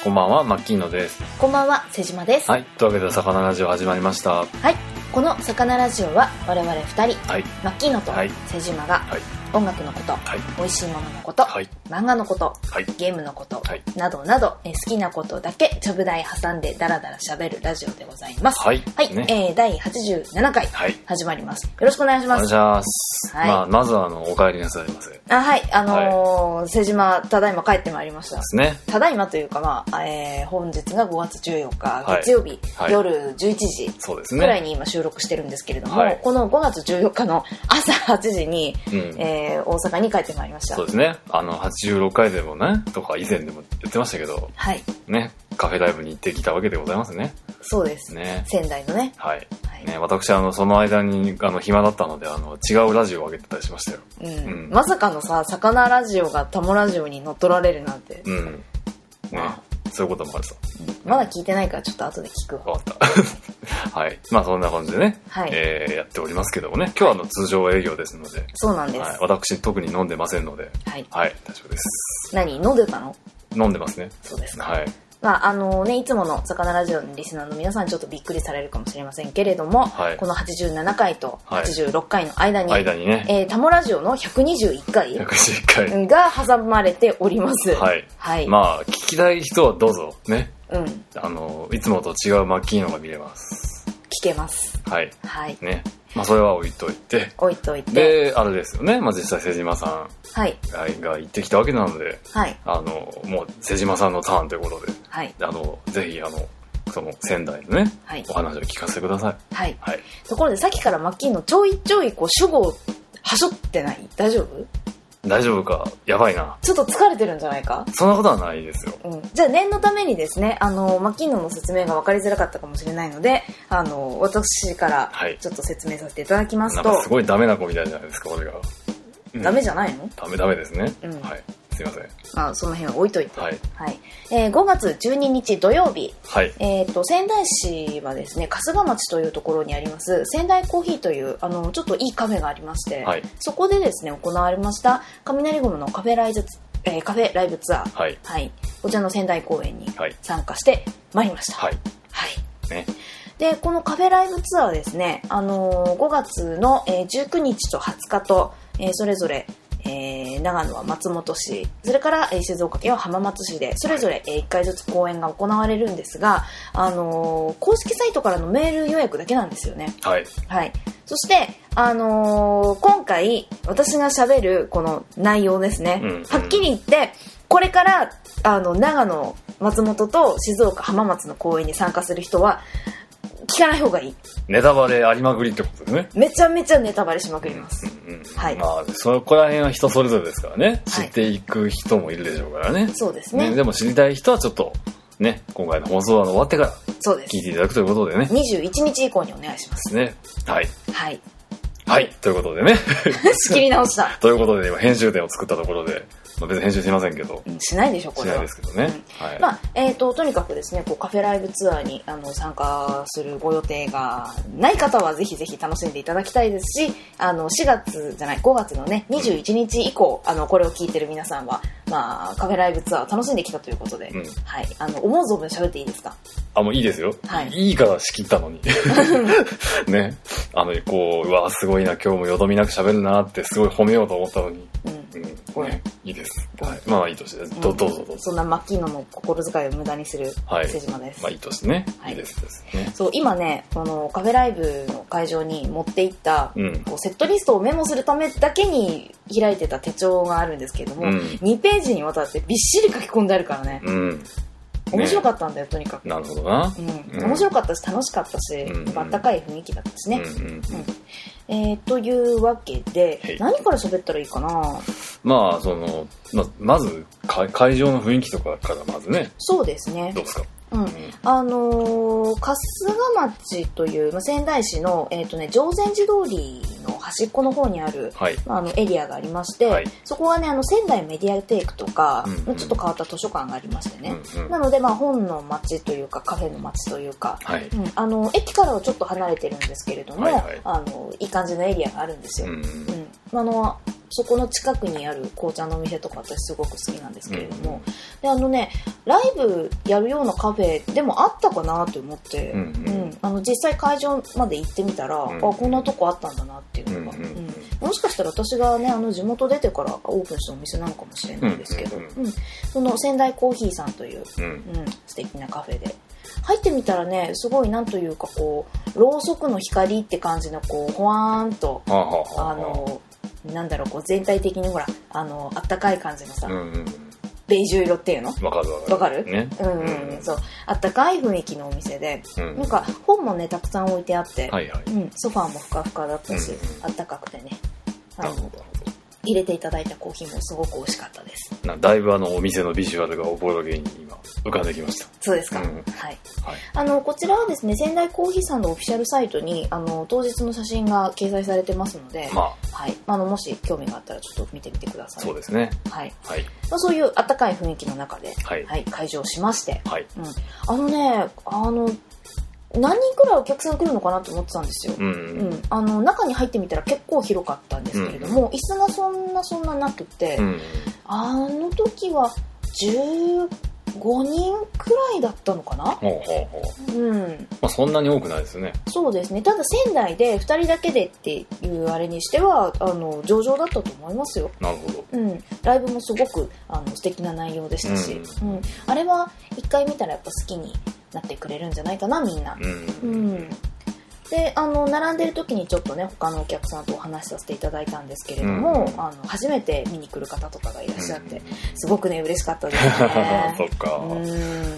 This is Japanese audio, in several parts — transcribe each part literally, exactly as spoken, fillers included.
こんばんは、マッキーノです。 こんばんは、瀬島です。 はい、というわけで魚ラジオ始まりました。 はい、この魚ラジオは我々ふたり、 はい、 マッキーノと瀬島が、はい、音楽のこと、はい、美味しいもののこと、はい、漫画のこと、はい、ゲームのこと、はい、などなど、え好きなことだけちょぶ台挟んでダラダラ喋るラジオでございます。 はい、 はい、ね、えー、だいはちじゅうななかい始まります。よろしくお願いします。 お願いします。はい、まあ、まずはあのお帰りなさいませ。 あ、はい、あのーはい、瀬島ただいま帰ってまいりました。 ですね。 ただいまというか、まあえー、本日がごがつじゅうよっか、はい、月曜日、はい、夜じゅういちじくらいに今収録してるんですけれども、はい、このごがつじゅうよっかの朝はちじに、うん、えー、大阪に帰ってまいりました。 そうですね。あのはちじゅうろっかいでもねとか以前でも言ってましたけど、はい、ね、カフェライブに行ってきたわけでございますね。 そうですね。仙台のね。 はい。はい、ね、私あのその間にあの暇だったのであの違うラジオを上げてたりしましたよ。 うん。うん、まさかのさ、魚ラジオがタモラジオに乗っ取られるなんて。 うん。ね、まあ、そういうこともあるさ。 うん、まだ聞いてないからちょっと後で聞くわ。 わかった。はい。まあそんな感じでね、はい、えー、やっておりますけどもね、今日はあの通常営業ですので。 そうなんです。 はい、私特に飲んでませんので、はい、はい、大丈夫です。 何、飲んでたの？ 飲んでますね。 そうですか。 はい。 まああのね、いつもの魚ラジオのリスナーの皆さんちょっとびっくりされるかもしれませんけれども、はい、このはちじゅうななかいとはちじゅうろっかいの間に、はい、間にね、えー、タモラジオのひゃくにじゅういっかいひゃくにじゅういっかいが挟まれております。 はい、はい、まあ聞きたい人はどうぞね、うん、あのいつもと違うマッキーノが見れます。 聞けます。 はい、はい、ね、まあそれは置いといて置いといてで、あれですよね、まあ、実際瀬島さんが行ってきたわけなので、はい、あのもう瀬島さんのターンということで、はい、あのぜひあのその仙台のね、はい、お話を聞かせてください。はい、はい、 ところでさっきからマッキーのちょいちょいこう主語はしょってない？大丈夫？ 大丈夫か？やばいな。 ちょっと疲れてるんじゃないか？ そんなことはないですよ。 うん、じゃあ念のためにですね、あのマッキーノの説明が分かりづらかったかもしれないので、あの私からちょっと説明させていただきますと、 はい、なんかすごいダメな子みたいじゃないですか、これが。 うん、ダメじゃないの？ダメダメですね。うん、はい。すいません。 まあその辺は置いといて。はい。はい、えー、ごがつじゅうににち土曜日。はい。えっ、ー、と仙台市はですね、春日町というところにあります仙台コーヒーというあのちょっといいカフェがありまして、はい、そこでですね行われました雷ゴムのカフェライズ、えー、カフェライブツアー。はい。はい。こちらの仙台公演に参加してまいりました。はい。はい。ね。でこのカフェライブツアーですね、あのー、ごがつの、えー、じゅうくにちとはつかと、えー、それぞれえー、長野は松本市、それから、えー、静岡県は浜松市でそれぞれ、えー、いっかいずつ公演が行われるんですが、あのー、公式サイトからのメール予約だけなんですよね。はい、はい、そして、あのー、今回私が喋るこの内容ですね、うんうん、はっきり言ってこれからあの長野、松本と静岡、浜松の公演に参加する人は聞かない方がいい。 ネタバレありまくりってことですね。 めちゃめちゃネタバレしまくります。うんうん、はい。 まあそこら辺は人それぞれですからね。知っていく人もいるでしょうからね。はい、そうですね。ね、でも知りたい人はちょっとね、今回の放送は終わってから聞いていただくということでね。 にじゅういちにち以降にお願いします。 ね。はい。 はい。 はい。ということでね。 仕切り直した。 ということで今編集点を作ったところで。まあ、別に編集しませんけど、 うん、しないでしょこれは。 しないですけどね、 うん、はい。まあえー、ととにかくですね、こうカフェライブツアーにあの参加するご予定がない方はぜひぜひ楽しんでいただきたいですし、あのしがつじゃないごがつのねにじゅういちにち以降、あのこれを聞いてる皆さんは、まあ、カフェライブツアーを楽しんできたということで、うん、はい、あの思う存分喋っていいですか？ あ、もういいですよ、はい、いいから仕切ったのにね、あのこううわすごいな今日もよどみなく喋るなってすごい褒めようと思ったのに、うんうんね、いいです、はい、まあいい年です、うん、ど, どうぞどうぞ。そんなマッキーノの心遣いを無駄にする瀬島です、 はい、まあいい年ね、はい、いいですですね。 そう今ねこのカフェライブの会場に持っていった、うん、こうセットリストをメモするためだけに開いてた手帳があるんですけれども、うん、にページにわたってびっしり書き込んであるからね、うん、面白かったんだよ、ね、とにかく。 なるほどな、 うんうん、面白かったし楽しかったし、うんうん、あったかい雰囲気だったしね、うんうんうんえー、というわけで、はい、何から喋ったらいいかな。 まあその ま, まず会場の雰囲気とかからまずね。 そうですね。 どうですか？ うん、あのー、春日町という、まあ、仙台市の、えーとね、定禅寺通りの端っこの方にある、はいまあ、あのエリアがありまして、はい、そこはねあの仙台メディアテイクとか、うんうん、ちょっと変わった図書館がありましてね、うんうん、なので、まあ、本の町というかカフェの町というか、はいうん、あの駅からはちょっと離れてるんですけれども、はいはい、あのいい感じのエリアがあるんですよ、うんうん、あのそこの近くにある紅茶のお店とか私すごく好きなんですけれども、うん、であのねライブやるようなカフェでもあったかなと思って、うんうんうん、あの実際会場まで行ってみたら、うんうん、あこんなとこあったんだなっていうのが、うんうんうん、もしかしたら私がねあの地元出てからオープンしたお店なのかもしれないですけど、うんうんうん、その仙台コーヒーさんという、うんうん、素敵なカフェで入ってみたらねすごいなんというかこうろうそくの光って感じのこうほわーんとあのなんだろうこう全体的にほらあのあったかい感じのさ、うんうん、ベージュ色っていうのわかるわかるわかる、 ね、 うんうん、うん、そうあったかい雰囲気のお店で、うん、なんか本もねたくさん置いてあって、はいはいうん、ソファーもふかふかだったし、うんうん、あったかくてねあの入れていただいたコーヒーもすごく美味しかったです。 なだいぶあのお店のビジュアルがおぼろげに今浮かんできました。 そうですか、うん、はい、はい、あのこちらはですね仙台コーヒーさんのオフィシャルサイトにあの当日の写真が掲載されてますので、まあはい、あのもし興味があったらちょっと見てみてください。 そうですね、 はいはいまあ、そういうあったかい雰囲気の中で、はいはい、会場しまして、はいうん、あのねあの何人くらいお客さん来るのかなと思ってたんですよ、うんうんうん、あの中に入ってみたら結構広かったんですけれども、うんうん、椅子がそんなそんななくて、うんうん、あの時はじゅうごにんくらいだったのかな。ほうほうほう、うんまあ、そんなに多くないですね。 そうですね。ただ仙台でふたりだけでっていうあれにしてはあの上々だったと思いますよ。 なるほど、 うん、ライブもすごくあの素敵な内容でしたし、うんうん、あれは一回見たらやっぱ好きになってくれるんじゃないかなみんな、うんうん、であの並んでる時にちょっとね他のお客さんとお話しさせていただいたんですけれども、うん、あの初めて見に来る方とかがいらっしゃって、うん、すごくね嬉しかったですね。 そっか、うん、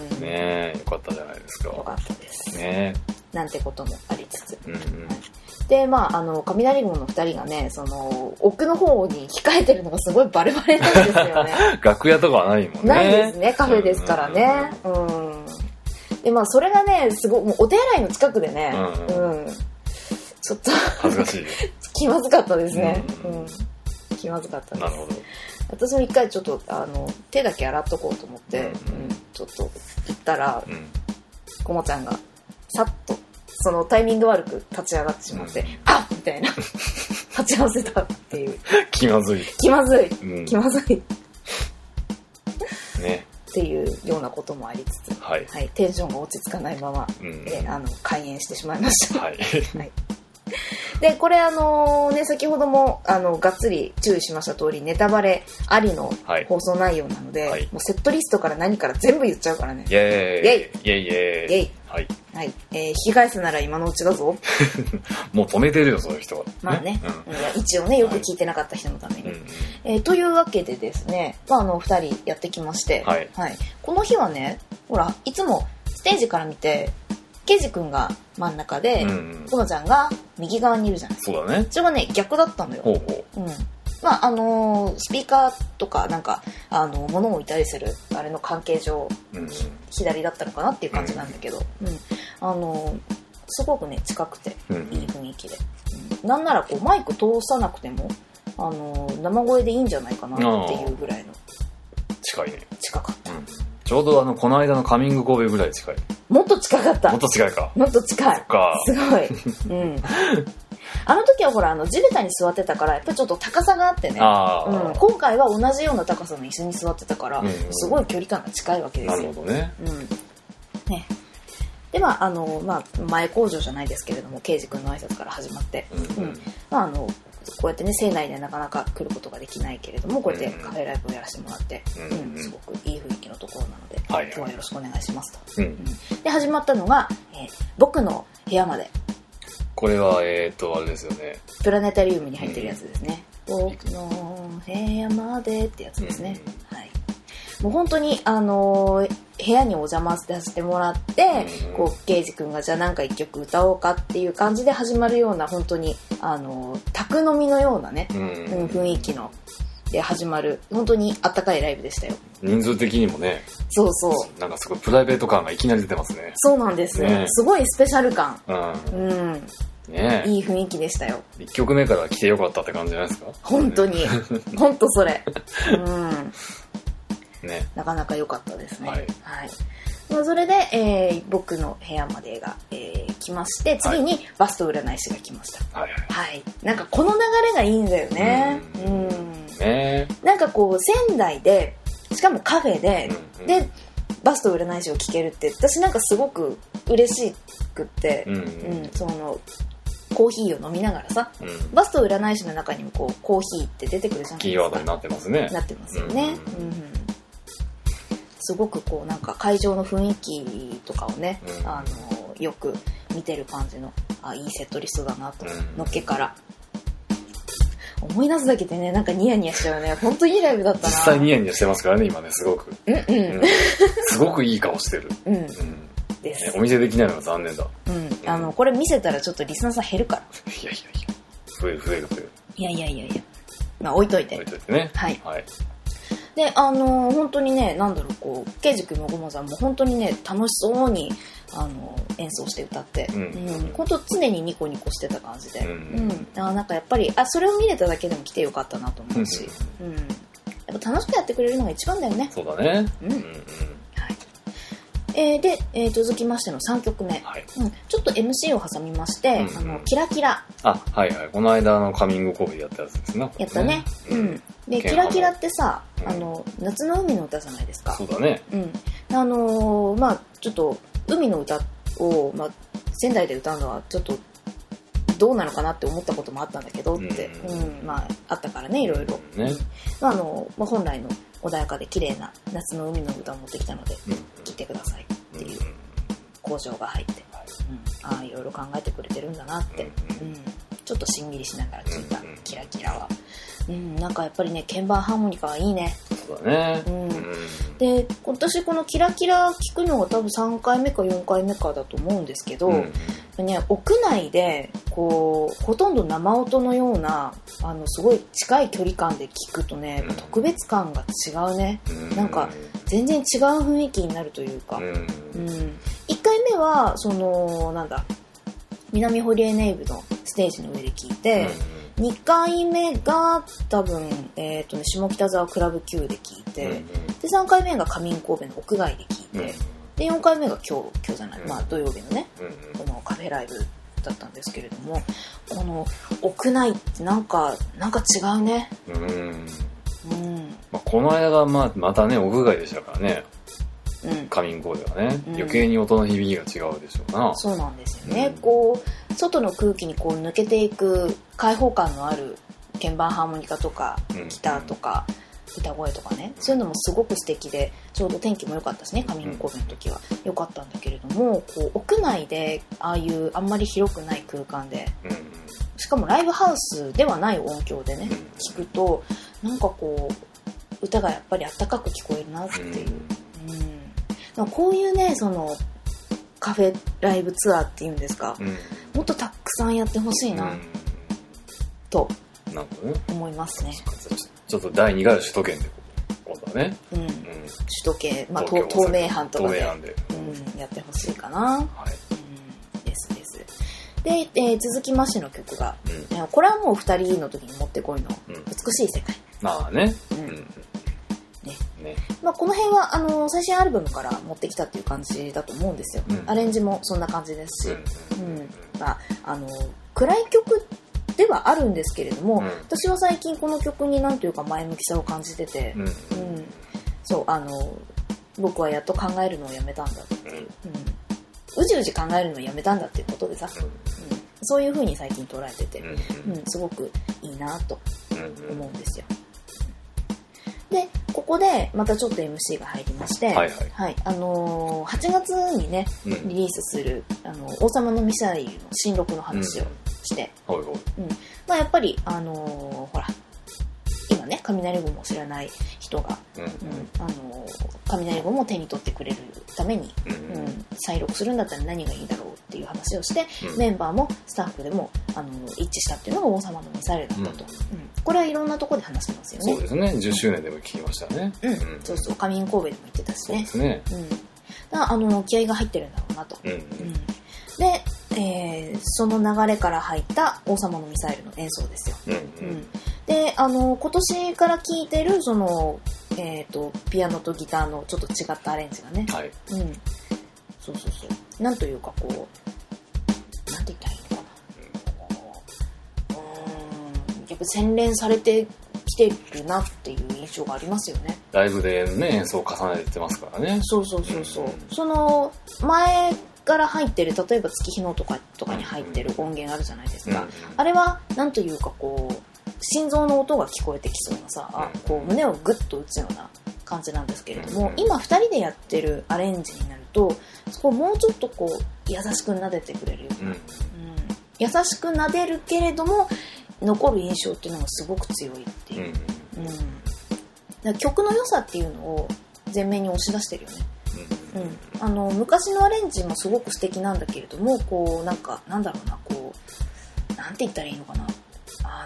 ねえよかったじゃないですか。 よかったですねなんてこともありつつ、うんうん、でまああの雷雲のふたりがねその奥の方に控えてるのがすごいバレバレなんですよね。 楽屋とかはないもんね。 ないですねカフェですからね。うん、うんうんでまあ、それがねすごいもうお手洗いの近くでね、うんうん、ちょっと恥ずかしい気まずかったですね、うんうん、気まずかったです。 なるほど。 私も一回ちょっとあの手だけ洗っとこうと思って、うんうん、ちょっと行ったら、うん、こもちゃんがさっとそのタイミング悪く立ち上がってしまって、うん、あっみたいな立ち合わせたっていう気まずい気まずい、うん、気まずいねっていうようなこともありつつ、はいはい、テンションが落ち着かないまま、うん、えあの開演してしまいました。はいはい、でこれあのーね先ほどもあのがっつり注意しました通りネタバレありの放送内容なので、はい、もうセットリストから何から全部言っちゃうからね。 イエーイイエイイエイイエイはいはいえー、引き返すなら今のうちだぞ。 もう止めてるよそういう人は。 まあね、うん、いや一応ねよく聞いてなかった人のために、はいえー、というわけでですね、まあ、あのふたりやってきまして、はいはい、この日はねほらいつもステージから見てケイジ君が真ん中で、うんうん、コノちゃんが右側にいるじゃない。 そうだね。 それがね逆だったのよ。ほうほう、うんまああのー、スピーカーとかなんかあの物を置いたりするあれの関係上、うん、左だったのかなっていう感じなんだけど、うんうん、あのー、すごくね近くていい雰囲気で、うん、なんならこうマイク通さなくても、あのー、生声でいいんじゃないかなっていうぐらいの近いね。 近かった、うん、 ちょうどあのこの間のカミング神戸ぐらい近い。 もっと近かった。 もっと近いか。 もっと近い。そっかすごい、うんあの時はほらあの地べたに座ってたからやっぱりちょっと高さがあってね、あ、うん、今回は同じような高さの椅子に座ってたから、うんうん、すごい距離感が近いわけですよ。 なるほどね、 うんね、でまああの、まあ、前工場じゃないですけれどもケイジ君の挨拶から始まって、うんうんまあ、あのこうやってね仙台でなかなか来ることができないけれどもこうやってカフェライブをやらせてもらって、うんうんうん、すごくいい雰囲気のところなので、はいはい、今日はよろしくお願いしますと、うんうん、で始まったのが、えー、僕の部屋まで。 これはえっ、ー、とあれですよね。 プラネタリウムに入ってるやつですね。うん、僕の部屋までってやつですね。うん、はい。もう本当にあのー、部屋にお邪魔させてもらって、うん、こうケイジ君がじゃあなんか一曲歌おうかっていう感じで始まるような本当にあのー、宅飲みのようなね、うんうん、雰囲気ので始まる本当にあったかいライブでしたよ。 人数的にもね。 そうそう。 なんかすごいプライベート感がいきなり出てますね。 そうなんです。ね、すごいスペシャル感。うん。うんね、 いい雰囲気でしたよ。 いっきょくめから来てよかったって感じじゃないですか。 本当に本当それ、うんね、なかなか良かったですね。はい、はいまあ、それで、えー、僕の部屋までが、えー、来まして次にバスト占い師が来ました。はい、はいはい、なんかこの流れがいいんだよね。うん、うんね。 なんかこう仙台でしかもカフェで、うんうん、でバスと占い師を聞けるって私なんかすごく嬉しくって、うんうんうん、そのコーヒーを飲みながらさ、うん、バスと占い師の中にもこうコーヒーって出てくるじゃないですか。 キーワードになってますね。 なってますよね。うんうんうん、すごくこうなんか会場の雰囲気とかをね、うん、あのよく見てる感じのあいいセットリストだなと、うん、のっけから思い出すだけでねなんかニヤニヤしちゃうね。本当にいいライブだったな。 実際ニヤニヤしてますからね今ねすごく。うんうん。うん、すごくいい顔してる。うん。うんです、ね、お見せできないのが残念だ。 うん。うん、あのこれ見せたらちょっとリスナーさん減るから。 いやいやいや。増える増える増える。 いやいやいやいや。まあ置いといて。 置いといてね。 はい。はい。であのー、本当にねなんだろうこうケイジ君もゴモさんも本当にね楽しそうにあの演奏して歌って、うんうん、本当常にニコニコしてた感じで、うんうん、あなんかやっぱりあそれを見れただけでも来てよかったなと思うし、うんうん、やっぱ楽しくやってくれるのが一番だよね。 そうだね、うんうんうんえー、で、えー、続きましてのさんきょくめ、はいうん、ちょっと エムシー を挟みまして、うんうん、あのキラキラあはいはいこの間のカミングコーヒーやったやつですね。 やったね、うんうん、でキラキラってさ、うん、あの夏の海の歌じゃないですか。 そうだね、 うん、あのー、まあちょっと海の歌を、まあ、仙台で歌うのはちょっとどうなのかなって思ったこともあったんだけどって、うんうんまあ、あったからねいろいろ、ねまああのまあ、本来の穏やかで綺麗な夏の海の歌を持ってきたので、うん、聴いてくださいっていう交渉が入って、うん、ああいろいろ考えてくれてるんだなって、うん、ちょっとしんみりしながら聴いたキラキラは、うん、なんかやっぱりね鍵盤ハーモニカはいいね。 そうだね、うん、 で今年このキラキラ聴くのが多分さんかいめかよんかいめかだと思うんですけど、うんね、屋内でこうほとんど生音のようなあのすごい近い距離感で聴くとね、うん、特別感が違うね、うん、なんか全然違う雰囲気になるというか、うんうん、いっかいめはそのなんだ南堀江ネイブのステージの上で聴いて、うん、にかいめが多分、えーとね、下北沢クラブ Q で聴いて、うん、でさんかいめが上神戸の屋外で聴いて、うんでよんかいめが今日今日じゃない、うんまあ、土曜日のね、うんうん、このカフェライブだったんですけれどもこの屋内ってなんかなんか違うね。うん、うんまあ、この間がまあまたね屋外でしたからね、うん、カミングコーではね、うん、余計に音の響きが違うでしょうな。 そうなんですよね、うん、こう外の空気にこう抜けていく開放感のある鍵盤ハーモニカとかギターとか、うん歌声とかねそういうのもすごく素敵でちょうど天気も良かったしねカミングコーベの時は良かったんだけれどもこう屋内でああいうあんまり広くない空間でしかもライブハウスではない音響でね聞くとなんかこう歌がやっぱりあったかく聞こえるなっていう、うん、こういうねそのカフェライブツアーっていうんですか、うん、もっとたくさんやってほしいな、うん、と思いますね。 ちょっとだいにかいの首都圏で今度はね、 うんうん、首都圏、まあ、東, 東名阪とかで、でうん、やってほしいかな、はいうん、ですですで、えー、続きましての曲が、うん、これはもうふたりの時に持ってこいの、うん、美しい世界。 まあね、うんうんねねまあ、この辺はあの最新アルバムから持ってきたっていう感じだと思うんですよ、うん、アレンジもそんな感じですし、うんうんまあ、あの暗い曲ではあるんですけれども、うん、私は最近この曲に何というか前向きさを感じてて、うんうん、そうあの僕はやっと考えるのをやめたんだっていう、うん、うじうじ考えるのをやめたんだっていうことでさ、うん、そういう風に最近捉えてて、うんうん、すごくいいなと思うんですよ。でここでまたちょっと エムシー が入りまして、はいはいはいあのー、はちがつにねリリースする、うん、あの王様のミサイルの新録の話をして、うんうんまあ、やっぱり、あのー、ほら今ね雷雲を知らない人が、うんうんあのー、雷雲を手に取ってくれるために、うんうん、再録するんだったら何がいいだろうっていう話をして、うん、メンバーもスタッフでも、あのー、一致したっていうのが王様のミサイルだったと、うんうん、これはいろんなところで話してますよね。 そうですねじゅっしゅうねんでも聞きましたね、 うんうん、そうそう上神戸でも言ってたしね。 そうですね、 うん、だからあの気合が入ってるんだろうなと、うんうんうん、でえー、その流れから入った王様のミサイルの演奏ですよ、うんうんうん、であの今年から聴いてるその、えー、とピアノとギターのちょっと違ったアレンジがね、はいうん、そうそうそうなんというかこうなんて言ったらいいのかな、うん、うんやっぱ洗練されてきてるなっていう印象がありますよね。 ライブでね演奏を重ねてますからね。 そうそうそうそう、うん、その前から入ってる例えば月日野とかとかに入ってる音源あるじゃないですか、うん、あれはなんというかこう心臓の音が聞こえてきそうなさ、うん、こう胸をグッと打つような感じなんですけれども、うん、今ふたりでやってるアレンジになるとそこをもうちょっとこう優しく撫でてくれるような、うんうん、優しく撫でるけれども残る印象っていうのがすごく強いっていう、うんうん、だから曲の良さっていうのを前面に押し出してるよね、うんうん、あの昔のアレンジもすごく素敵なんだけれどもこうなんかなんだろうなこうなんて言ったらいいのかなあ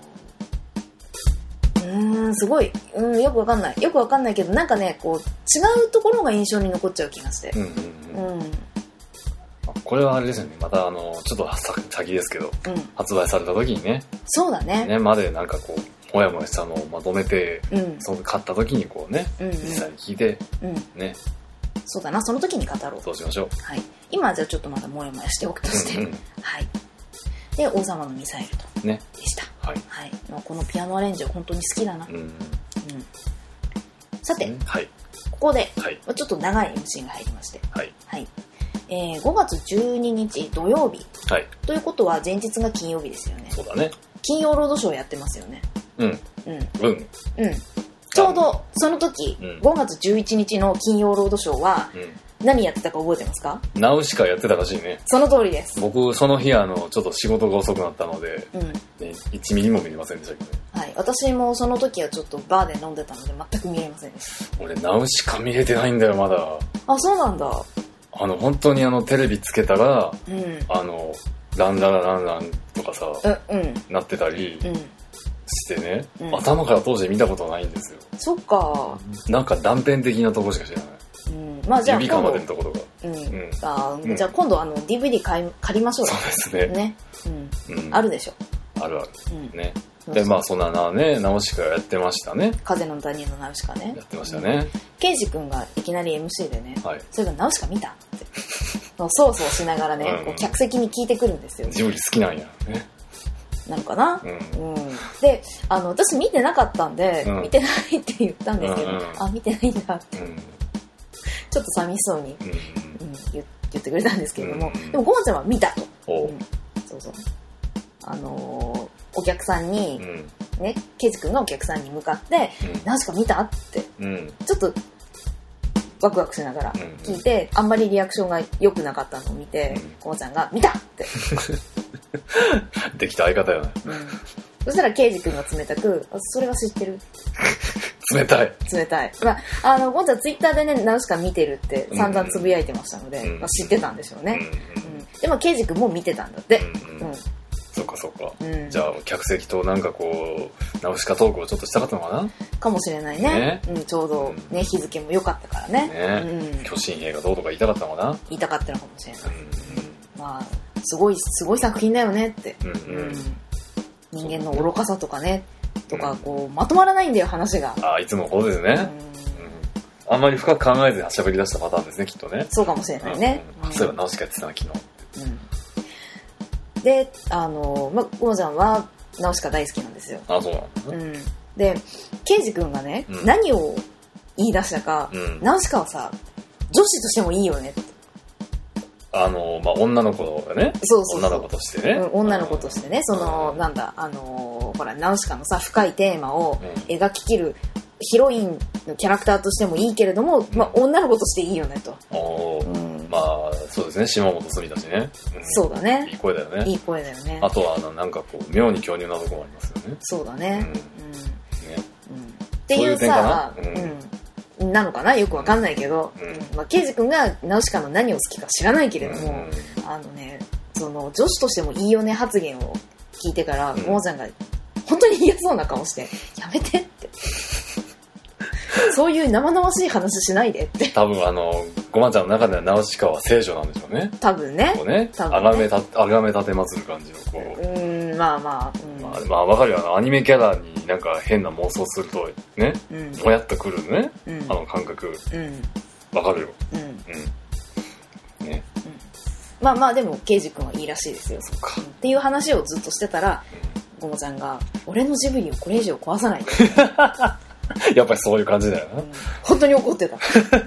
のうーんすごい、うん、よくわかんないよくわかんないけどなんかねこう違うところが印象に残っちゃう気がして、うんうんうんうん、 これはあれですよねまたあのちょっと先ですけど、うん、発売された時にねそうだねねまでなんかこうもやもやしたのをまとめて、うん、その買った時にこうね、うんうん、実際に聞いて、うん、ねそうだなその時に語ろうそうしましょう、 はい、今はじゃあちょっとまだもやもやしておくとして、うんうん、はいで王様のミサイルと、ね、でした、はいはい、このピアノアレンジは本当に好きだな、うんうん、さて、はい、ここで、はい、ちょっと長い エムシー が入りまして、はいはいえー、ごがつじゅうににち土曜日、はい、ということは前日が金曜日ですよね。 そうだね。 金曜ロードショーやってますよね。 うんうんうん、うん、 ちょうどその時、うん、ごがつじゅういちにちの金曜ロードショーは、うん何やってたか覚えてますか？ ナウシカやってたらしいね。 その通りです。 僕その日あのちょっと仕事が遅くなったので、うんね、いちミリも見れませんでしたけどね。 はい、私もその時はちょっとバーで飲んでたので全く見れませんでした。 俺ナウシカ見れてないんだよまだ。 あ、そうなんだ。 あの本当にあのテレビつけたら、うん、あのランララランランとかさ、うんうん、なってたり。うんしてね、うん、頭から当時見たことないんですよ。 そっか。 なんか断片的なとこしか知らない。うん、まあじゃあ指かまでのところが。うん。うん、 あうん、じゃあ今度あの ディーブイディー 買い借りましょうよ。 そうですね。ね。 うん。うん、あるでしょ。 あるある。うん、ね。でまあそんななねナウシカやってましたね。 風の谷のナウシカね。 やってましたね。 ケイジ君がいきなり エムシー でね、はい、それがナウシカ見たってそうそうしながらね、うん、こう客席に聞いてくるんですよ。 ジブリ好きなんやね。 なのかな、うんうん、であの私見てなかったんで、うん、見てないって言ったんですけど、うんうん、あ見てないんだって、うん、ちょっと寂しそうに、うんうん、言, 言ってくれたんですけれども、うん、でもゴマちゃんは見たと、うん、そうそうあのー、お客さんに、うん、ねケイジ君がお客さんに向かって「ナウシカ見た?」って、うん、ちょっとワクワクしながら聞いて、うん、あんまりリアクションが良くなかったのを見て、うん、ゴマちゃんが「見た!」ってできた相方よね、うん、 そしたらケイジ君が冷たくそれは知ってる冷たい冷たい、まあ、あのゴンちゃんツイッターでねナウシカ見てるって散々つぶやいてましたので、うんまあ、知ってたんでしょうね、うんうん、でもケイジ君も見てたんだって、うんうん、 そうかそうか、うん、じゃあ客席となんかこうナウシカトークをちょっとしたかったのかなかもしれないね、ねうん、ちょうど、ね、日付も良かったからね、 ね、うん、巨神兵がどうとか言いたかったのかな言いたかったのかもしれない、うんうん、まあすごいすごい作品だよねって、うんうんうん、人間の愚かさとかねとかこうまとまらないんだよ話が。 あいつもそうですね、うんうん、あんまり深く考えずに喋り出したパターンですねきっとね。 そうかもしれないね、 うんうん、そういえばナウシカやってたな昨日、 うん、であのまゴマちゃんはナウシカ大好きなんですよ。 あそうなんだ、ね、うん、でケイジ君がね、うん、何を言い出したか、うん、ナウシカはさ女子としてもいいよねってあのまあ、女の子がねそうそうそう女の子としてね、 うん、女の子としてねその、うん、なんだあのほらナウシカのさ深いテーマを描ききるヒロインのキャラクターとしてもいいけれども、うんまあ、女の子としていいよねと、うん、 まあそうですね島本すみだしね、 うん、そうだねいい声だよねいい声だよね。 あとはあのなんかこう妙に巨乳なところもありますよね。 そうだね、うんうんねうん、っていうさそういう点かな、うんうんなのかなよくわかんないけど、うんまあ、ケイジ君がナウシカの何を好きか知らないけれども、うん、あのねその女子としてもいいよね発言を聞いてからゴマちゃんが本当に嫌そうな顔してやめてってそういう生々しい話しないでって多分あのゴマちゃんの中ではナウシカは聖女なんでしょうね多分ねこうねあがめたあがめ立てまつる感じのこううんまあまあ、うん、 まあ、まあ、わかるよアニメキャラになんか変な妄想するとね、うん、もやっとくるね、うん、あの感覚わ、うん、かるよ、うんうんねうん、 まあまあでもケイジ君はいいらしいですよ。そうかっていう話をずっとしてたら、 ゴモちゃんが俺のジブリをこれ以上壊さないでやっぱりそういう感じだよな、うん、 本当に怒ってた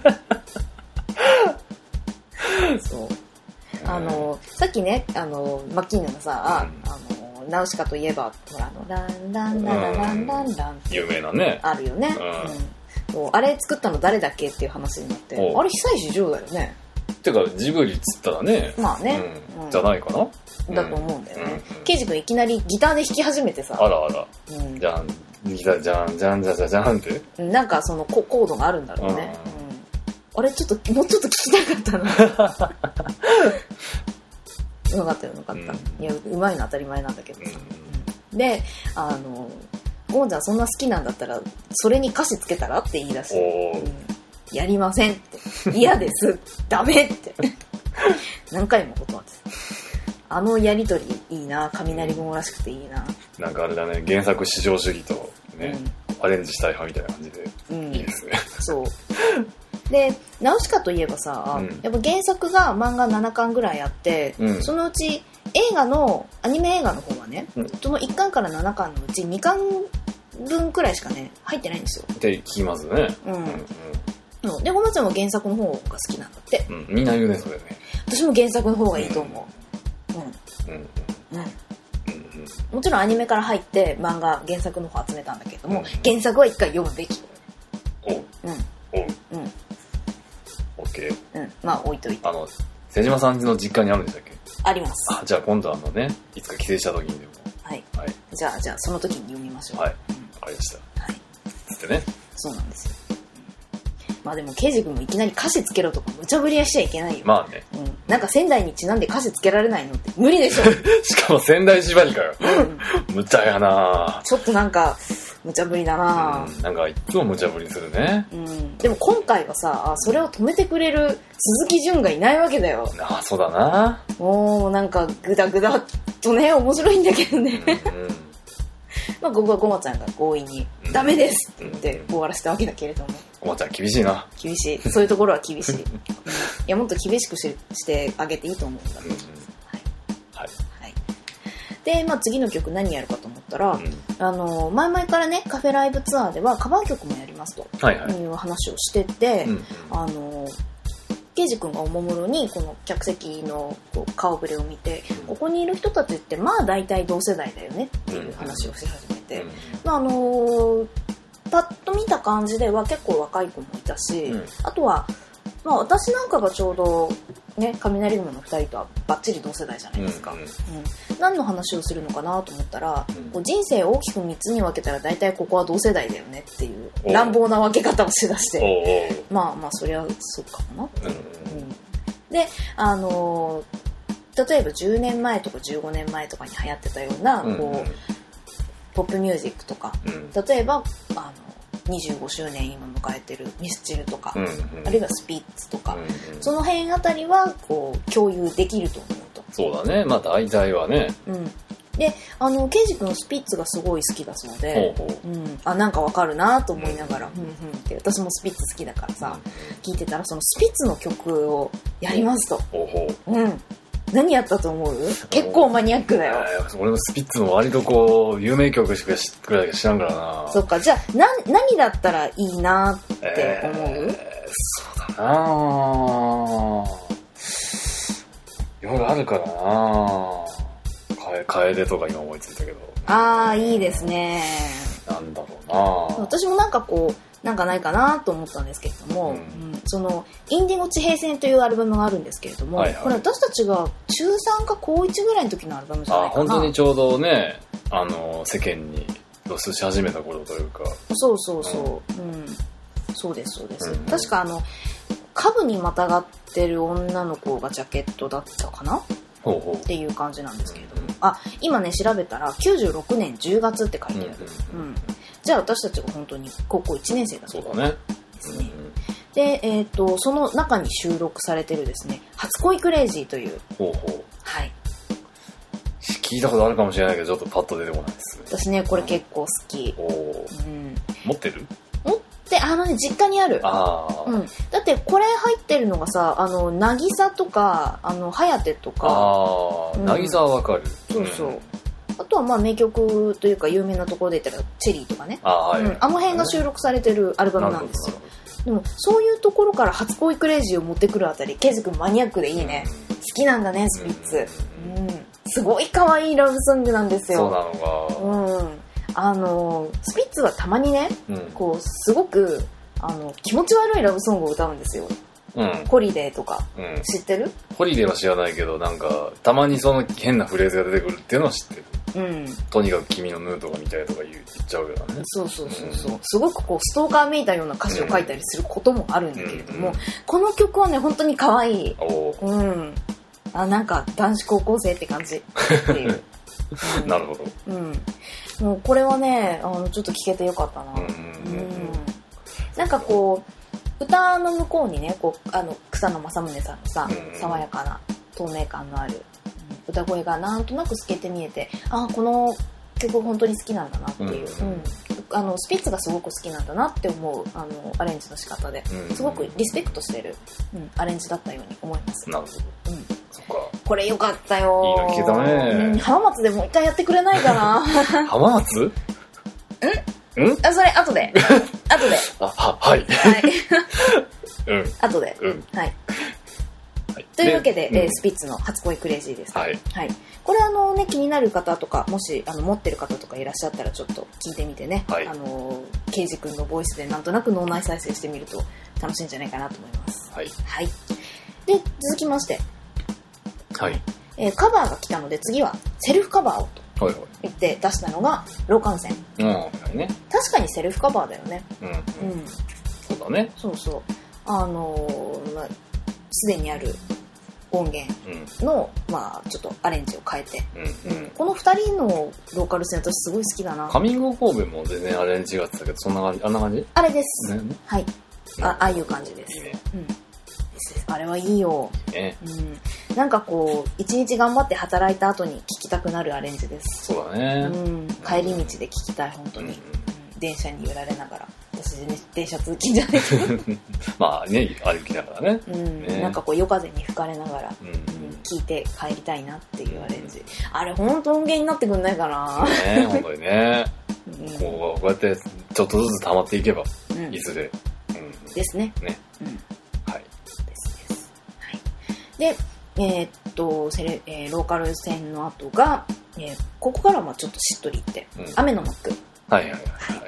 そうあのさっきねあのマッキーナがさ、うん、あのナウシカといえばほらあのランランランランランランって有名なねあるよね、うんうん、あれ作ったの誰だっけっていう話になってあれ久石譲だよねてかジブリっつったらねまあね、 うんうん、じゃないかなだと思うんだよね、うん、ケイジ君いきなりギターで弾き始めてさあらあら、うん、じゃんギターじゃんじゃんじゃんじゃんじゃんってなんかそのコードがあるんだろうね、うんあれちょっともうちょっと聞きたかったなよかったよよかった、うん、いやうまいの当たり前なんだけどさ、うん、であのゴンちゃんそんな好きなんだったらそれに歌詞つけたらって言い出して、うん、やりませんって嫌ですダメって何回も断ってあのやりとりいいな雷雲らしくていいななんかあれだね原作至上主義とね、うん、アレンジしたい派みたいな感じで、うん、いいですねそうでナウシカといえばさ、うん、やっぱ原作が漫画ななかんぐらいあって、うん、そのうち映画のアニメ映画の方はね、うん、そのいっかんからななかんのうちにかんぶんくらいしかね入ってないんですよって聞きますね、うんうんうん、でごまちゃんも原作の方が好きなんだって、 うん、みんな言うねそれね私も原作の方がいいと思ううん、うんうんうん、もちろんアニメから入って漫画原作の方集めたんだけども、うん、原作は一回読むべきおう、うん、おう、うんオッケー。 うん、まあ置いといて。 あの瀬島さんの実家にあるんでしたっけ？ あります。 あ、じゃあ今度あのね、いつか帰省した時にでも。 はい。はい。じゃあじゃあその時に読みましょう。 はい。わ、うん、かりました。はい。つってね。 そうなんですよ。まあでもケイジ君もいきなり歌詞つけろとか無茶ぶりはしちゃいけないよ。 まあね。 うん。なんか仙台にちなんで歌詞つけられないのって無理でしょ。 しかも仙台縛りかよ。うん。無茶やな。 ちょっとなんか。無茶ぶりだな、 うん、なんかいつも無茶ぶりするね、 うん、でも今回はさそれを止めてくれる鈴木純がいないわけだよああそうだなもうなんかグダグダっとね面白いんだけどね、うんうん、まあここはごまちゃんが強引に、うん、ダメですって言って終わらせたわけだけれどもごまちゃん厳しいな厳しいそういうところは厳しい、うん、いやもっと厳しく し, してあげていいと思うんだ、うんうんはいはいはい、で、まあ、次の曲何やるかと思ったら、うんあの前々からねカフェライブツアーではカバー曲もやりますという話をしてて、はいはいうんうん、あのケイジ君がおもむろにこの客席のこう顔ぶれを見て、うん、ここにいる人たちってまあ大体同世代だよねっていう話をし始めて、うんうんまあ、あのパッと見た感じでは結構若い子もいたし、うん、あとは、まあ、私なんかがちょうどね、雷雲のふたりとはバッチリ同世代じゃないですか、うんうんうん、何の話をするのかなと思ったら、うん、こう人生を大きくみっつに分けたら大体ここは同世代だよねっていう乱暴な分け方をしだしてまあまあそりゃそうかもなって、うんうん、であのー、例えばじゅうねんまえとかじゅうごねんまえとかに流行ってたような、うんうん、こうポップミュージックとか、うん、例えばあのにじゅうごしゅうねん今迎えてるミスチルとか、うんうん、あるいはスピッツとか、うんうん、その辺あたりはこう共有できると思うとそうだねまあ大体はね、 うん、であのケイジ君のスピッツがすごい好きだそうでほうほう、うん、あなんかわかるなと思いながら、うんうんうん、って私もスピッツ好きだからさ、うん、聞いてたらそのスピッツの曲をやりますと、ほうほう、うん何やったと思う？結構マニアックだよ。 俺もスピッツの割とこう有名曲しか知くらい知らんからな。 そっかじゃあな何だったらいいなって思う？えー、 そうだな。いろいろあるからな。カエデとか今思いついたけど。 ああいいですね。 なんだろうな。 私もなんかこう。なんかないかなと思ったんですけれども、うんうん、そのインディゴ地平線というアルバムがあるんですけれども、はいはい、これ私たちがちゅうさんかこういちぐらいの時のアルバムじゃないかな。あ本当にちょうどねあの世間に露出し始めた頃というかそうそうそう、うん、うん、そうですそうです、うんうん、確かあの下部にまたがってる女の子がジャケットだったかなほうほうっていう感じなんですけれども、うんうん、あ今ね調べたらきゅうじゅうろくねんじゅうがつって書いてある、うんうんうん、じゃあ私たちが本当に高校いちねん生だったそうだねですね、うんうん、で、えーと、その中に収録されてるですね初恋クレイジーというほうほうはい聞いたことあるかもしれないけどちょっとパッと出てこないです私ねこれ結構好き、 うん、お、うん、持ってる持ってあのね実家にあるあ、 うん、だってこれ入ってるのがさあの渚とかあの颯とかあ、うん、渚はわかるそうそう、うん、ああとはまあ名曲というか有名なところで言ったらチェリーとかね、 あ、はいはい、 うん、あの辺が収録されてるアルバムなんですよ。でもそういうところから初恋クレイジーを持ってくるあたり、ケイジ君マニアックでいいね、うん、好きなんだねスピッツ、うんうん、すごい可愛いラブソングなんですよ。 そうなのか、うん、あのスピッツはたまにね、うん、こうすごくあの気持ち悪いラブソングを歌うんですよ。うん、ホリデーとか、うん、知ってる？ ホリデーは知らないけど、なんかたまにその変なフレーズが出てくるっていうのは知ってる。うん、とにかく君のヌートが見たいとか言っちゃうけどね。 そうそうそうそう、うん、すごくこうストーカーめいたような歌詞を書いたりすることもあるんだけれども、うん、この曲はね本当に可愛い。お、うん、あ、なんか男子高校生って感じっていう、 うん、なるほど、 うん、もうこれはねあのちょっと聴けてよかったな。うん、うん、なんかこう歌の向こうにねこうあの草野正宗さんのさ、うん、爽やかな透明感のある、うん、歌声がなんとなく透けて見えて、あこの曲本当に好きなんだなっていう、うんうん、あのスピッツがすごく好きなんだなって思うあのアレンジの仕方で、うん、すごくリスペクトしてる、うん、アレンジだったように思います。 なるほど、うん、そっか、 これよかったよ。 いいの聞けたね、 うん、浜松でもう一回やってくれないかな。 浜松？んんあ、それ後で後であ、は、はい、 はい、 うん、 後で、 うん、 はい、はい、というわけで、えー、スピッツの初恋クレイジーです、はいはい、これあのね気になる方とかもしあの持ってる方とかいらっしゃったらちょっと聞いてみてね、はい、あのケイジ君のボイスでなんとなく脳内再生してみると楽しいんじゃないかなと思います。はい、はい、で続きまして、 はい、 えー、カバーが来たので次はセルフカバーをと言って出したのがローカンセン、 うんはいね、 確かにセルフカバーだよね、 うんうん、そうだね、 そうそう、あのーまあ、すでにある音源の、うん、まあちょっとアレンジを変えて、うんうん、このふたりのローカル線私すごい好きだな。 カミング神戸も全然アレンジがあってたけど、そんな感じ、あんな感じ？ あれです、ね、はい、あ、ああいう感じです。いいね、うん、あれはいいよ、いいね、うん、なんかこう一日頑張って働いた後に聴きたくなるアレンジです。 そうだね、 うん、帰り道で聴きたい本当に、うんうん、電車に揺られながら、私ね電車通勤じゃないけどまあね歩きながらね、 うんね、なんかこう夜風に吹かれながら、うんうん、聴いて帰りたいなっていうアレンジ、うん、あれ本当音源になってくんないかな。 ね本当にね、うん、こうこうやってちょっとずつ溜まっていけば、うん、いずれ、 うん、ですね、 ね、 うん、はいですです、はい、でえー、っとセレ、えー、ローカル線の後が、えー、ここからはちょっとしっとりいって、うん、雨のノック、 はいはいはい、はい、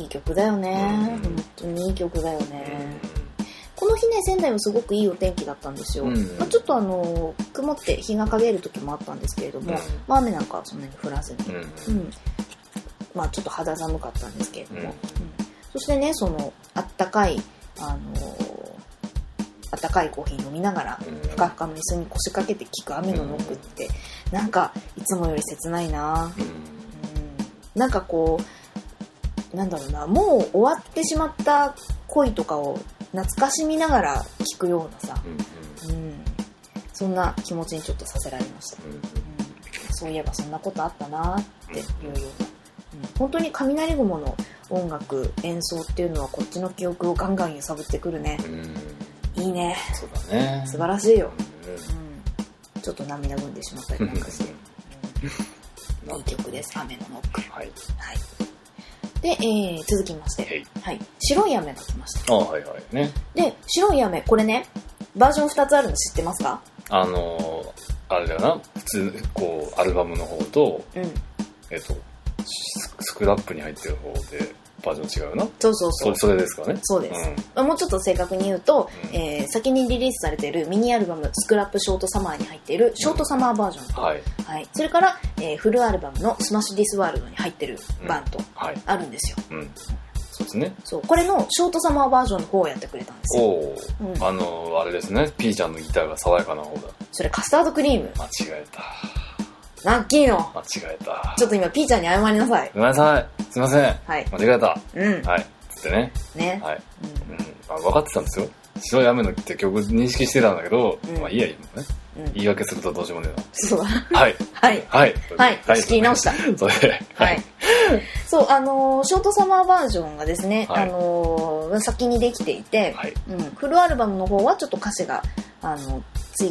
いい曲だよね、うん、本当にいい曲だよね、うん、この日ね仙台はすごくいいお天気だったんですよ、うんまあ、ちょっとあの曇って日が陰る時もあったんですけれども、うんまあ、雨なんかはそんなに降らずに、うんうんまあ、ちょっと肌寒かったんですけれども、うんうん、そしてねそのあったかいあのあったかいコーヒー飲みながら、うん、ふかふかの椅子に腰掛けて聴く雨のノックって、うん、なんかいつもより切ないな、うんうん、なんかこうなんだろうな、もう終わってしまった恋とかを懐かしみながら聴くようなさ、うんうんうん、そんな気持ちにちょっとさせられました、うんうん、そういえばそんなことあったなっていうような、うん、本当に雷雲の音楽演奏っていうのはこっちの記憶をガンガン揺さぶってくるね、うん、いいね、 そうだね、 素晴らしいよ、うんうん、ちょっと涙ぐんでしまったりなんかして、うん、いい曲です、雨のノック、はい、はいで、えー、続きまして、はい、白い雨が来ました。 あ、はいはいね。 で、白い雨、これね、バージョンふたつあるの知ってますか？ あのー、あれだよな、普通、こう、アルバムの方と、うん、えっと、スクラップに入ってる方で、バージョン違うな。 そうそうそう。 それ、それですかね。 そうです、うん。もうちょっと正確に言うと、うんえー、先にリリースされているミニアルバムスクラップショートサマーに入っているショートサマーバージョンと、うんはいはい、それから、えー、フルアルバムのスマッシュディスワールドに入ってる版とあるんですよ。 うんはいうん、そうですね。 そう、これのショートサマーバージョンの方をやってくれたんですよ。 おー、うん、あのあれですね、ピーちゃんのギターが爽やかな方だ。 それカスタードクリーム。 間違えた。 ラッキーの間違えた。 ちょっと今ピーちゃんに謝りなさい。 ごめんなさい。すいません。はい。間違えた。 うん。 はい。つってね。 ね。 はい。うん。うん、あ、分かってたんですよ。白い雨のって曲認識してたんだけど、うん、まあいいや、いいのね。うん、言い訳するとどうしようもねえな。 そうだ。 はい。 はい。 はい。 はい。はい、仕切り直した。 それで。 はい。そう、あのー、ショートサマーバージョンがですね、はい、あのー、先にできていて、はい、うん、フルアルバムの方はちょっと歌詞が、あの、つい、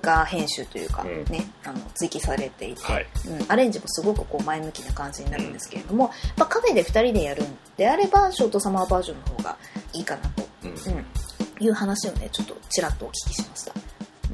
が編集というか、ね、うん、あの追記されていて、はい、うん、アレンジもすごくこう前向きな感じになるんですけれども、うん、まあ、カフェでふたりでやるんであればショートサマーバージョンの方がいいかなと、うんうん、いう話をねちょっとちらっとお聞きしました、うん、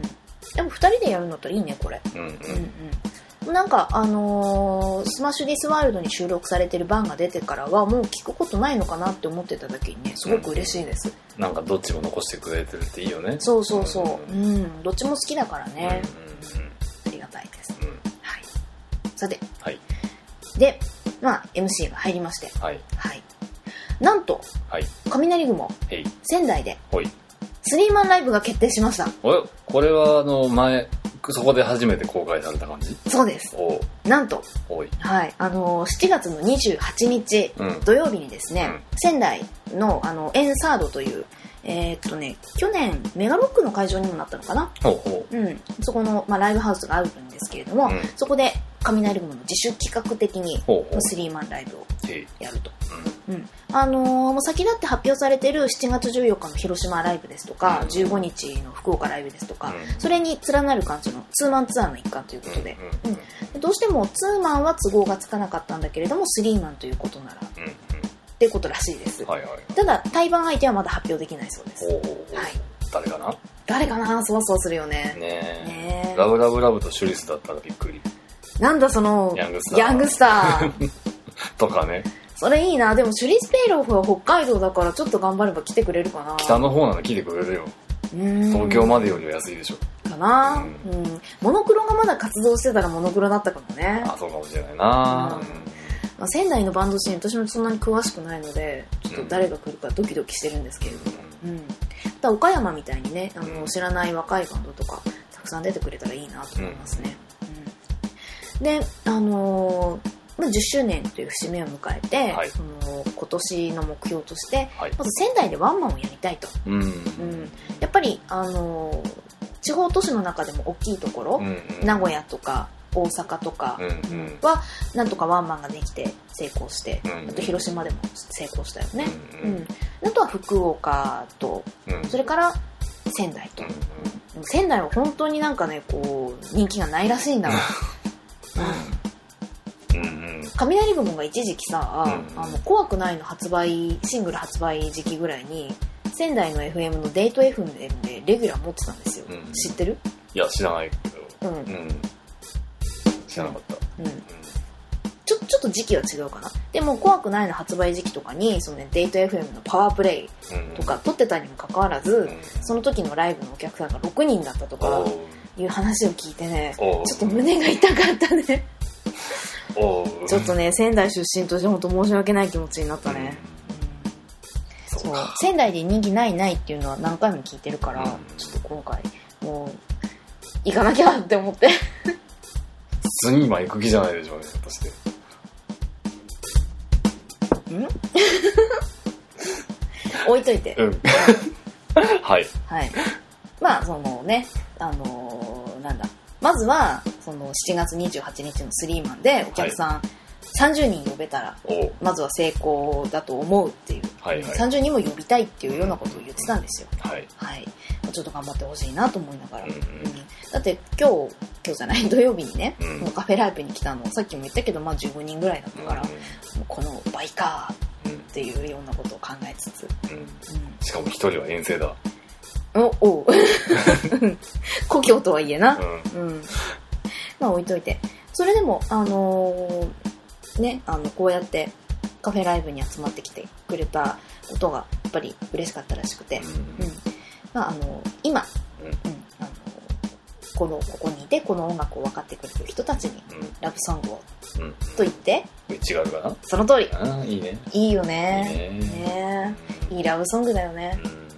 でもふたりでやるんだったらいいねこれ、うんうんうん、なんかあのー、スマッシュディスワールドに収録されてる版が出てからはもう聞くことないのかなって思ってただけにねすごく嬉しいです、 うん、なんかどっちも残してくれてるっていいよね。 そうそうそう、うん、うん、どっちも好きだからね、うんうんうん、ありがたいです、うん、はい、さて、はい、で、まあ、エムシー が入りまして、はいはい、なんと、はい、雷雲仙台でスリーマンライブが決定しました。 これはあの前そこで初めて公開された感じ？ そうです。なんと、はい、あのしちがつのにじゅうはちにち、うん、土曜日にですね、うん、仙台のあのエンサードというえー、っとね去年メガロックの会場にもなったのかな。ほうほう、うん、そこの、まあ、ライブハウスがあるんですけれども、うん、そこで雷雲の自主企画的にスリーマンライブをやると。うんうん、あのー、もう先立って発表されているしちがつじゅうよっかの広島ライブですとか、うん、じゅうごにちの福岡ライブですとか、うん、それに連なる感じのツーマンツアーの一環ということで、うんうんうん、どうしてもツーマンは都合がつかなかったんだけれどもスリーマンということなら、うんうん、っていうことらしいです、はいはい、ただ対バン相手はまだ発表できないそうです。おー、はい、誰かな誰かな、そわそわするよね。ねえ、ねえ、ラブラブラブとシュリスだったらびっくり。 なんだそのヤングスター、ヤングスターとかね。 それいいな。でもシュリスペイロフは北海道だからちょっと頑張れば来てくれるかな。 北の方なら来てくれるよ。東京までよりは安いでしょ。 かな、うん、うん、モノクロがまだ活動してたらモノクロだったかもね。 あ、そうかもしれないな、うんうん、まあ、仙台のバンドシーン私もそんなに詳しくないのでちょっと誰が来るかドキドキしてるんですけれども、うんうん、また岡山みたいにねあの知らない若いバンドとかたくさん出てくれたらいいなと思いますね、うんうん、であのーじゅっしゅうねんという節目を迎えて、はい、その今年の目標として、はい、まず仙台でワンマンをやりたいと、うんうん、やっぱり、あのー、地方都市の中でも大きいところ、うんうん、名古屋とか大阪とかはなんとかワンマンができて成功して、うんうん、あと広島でも成功したよね、うんうん、あとは福岡と、うん、それから仙台と、うんうん、仙台は本当になんかねこう人気がないらしいんだわ、うん雷雲が一時期さ、うん、あの怖くないの発売シングル発売時期ぐらいに仙台の エフエム のデート エフエム でレギュラー持ってたんですよ、うん、知ってる？ いや知らないけど、うんうん、知らなかった、うんうん、 ちょ、ちょっと時期は違うかな。でも怖くないの発売時期とかにその、ね、デート エフエム のパワープレイとか撮ってたにもかかわらず、うん、その時のライブのお客さんがろくにんだったとかいう話を聞いてねちょっと胸が痛かったねちょっとね仙台出身として本当申し訳ない気持ちになったね、うん、そう仙台で人気ないないっていうのは何回も聞いてるから、うん、ちょっと今回もう行かなきゃって思って普通に今行く気じゃないでしょうねとしてん置いといて、うん、はい、はい、まあそのねあのー、なんだまずはそのしちがつにじゅうはちにちのスリーマンでお客さん、はい、さんじゅうにん呼べたらまずは成功だと思うっていう、はいはい、さんじゅうにんも呼びたいっていうようなことを言ってたんですよ、はいはい、ちょっと頑張ってほしいなと思いながら、うんうん、だって今日今日じゃない土曜日にね、うん、もうカフェライブに来たのさっきも言ったけど、まあ、じゅうごにんぐらいだったから、うん、もうこの倍かっていうようなことを考えつつ、うんうん、 しかも一人は遠征だおお故郷とはいえな、うんうん、まあ置いといてそれでもあのー、ねあのこうやってカフェライブに集まってきてくれたことがやっぱり嬉しかったらしくて、うんうんまあ、あの今、うんうん、あのこのここにいてこの音楽を分かってくれる人たちにラブソングを、うん、と言って違うかなその通りあいいねいいよねいいねねいいラブソングだよね、うん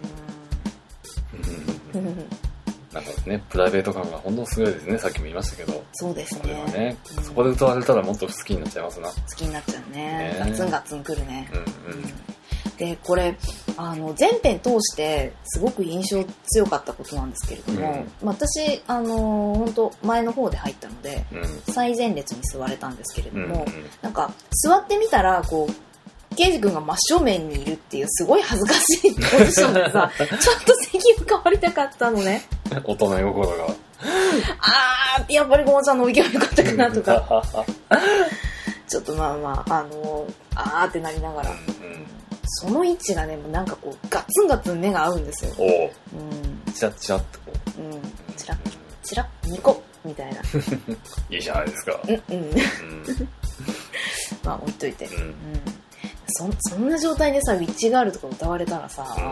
なんかね、プライベート感が本当すごいですね。さっきも言いましたけどそうですね、 ねうん、そこで歌われたらもっと好きになっちゃいますな好きになっちゃう ね, ねガツンガツンくるね、うんうんうん、でこれあの全編通してすごく印象強かったことなんですけれども、うん、私あの本当前の方で入ったので、うん、最前列に座れたんですけれども、うんうん、なんか座ってみたらこうケイジ君が真正面にいるっていうすごい恥ずかしいポジションでさちょっと席を変わりたかったのね大人心があーってやっぱりごまちゃんのおいけばよかったかなとかちょっとまあまああのあーってなりながら、うんうん、その位置がねなんかこうガツンガツン目が合うんですよ。 おう、うん、チラッチラッとこう、うん、チラッチラッニコみたいないいじゃないですか。 うんうん、うん、まあ置いといて、うんうん、そ, そんな状態でさウィッチガールとか歌われたらさ、うん、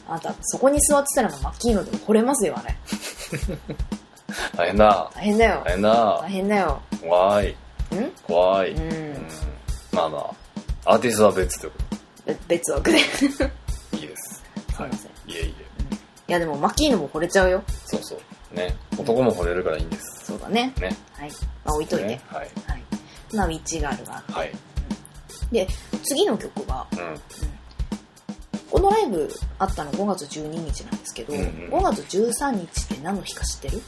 あんたそこに座ってたらマッキーノでも惚れますよあれ大変だ大変だよ大変だ大変だよ怖いん怖い、うんうん、まあまあアーティストは別ということ別枠でいいですすいません、 いえいえ、うん、いやでもマッキーノも惚れちゃうよ。 そうそうね男も惚れるからいいんです、 うん、そうだねねはいまあ置いといて、ね、はい、はい、まあウィッチガールがあって、はい、で次の曲が、うんうん、このライブあったのごがつじゅうににちなんですけど、うんうん、ごがつじゅうさんにちって何の日か知ってる？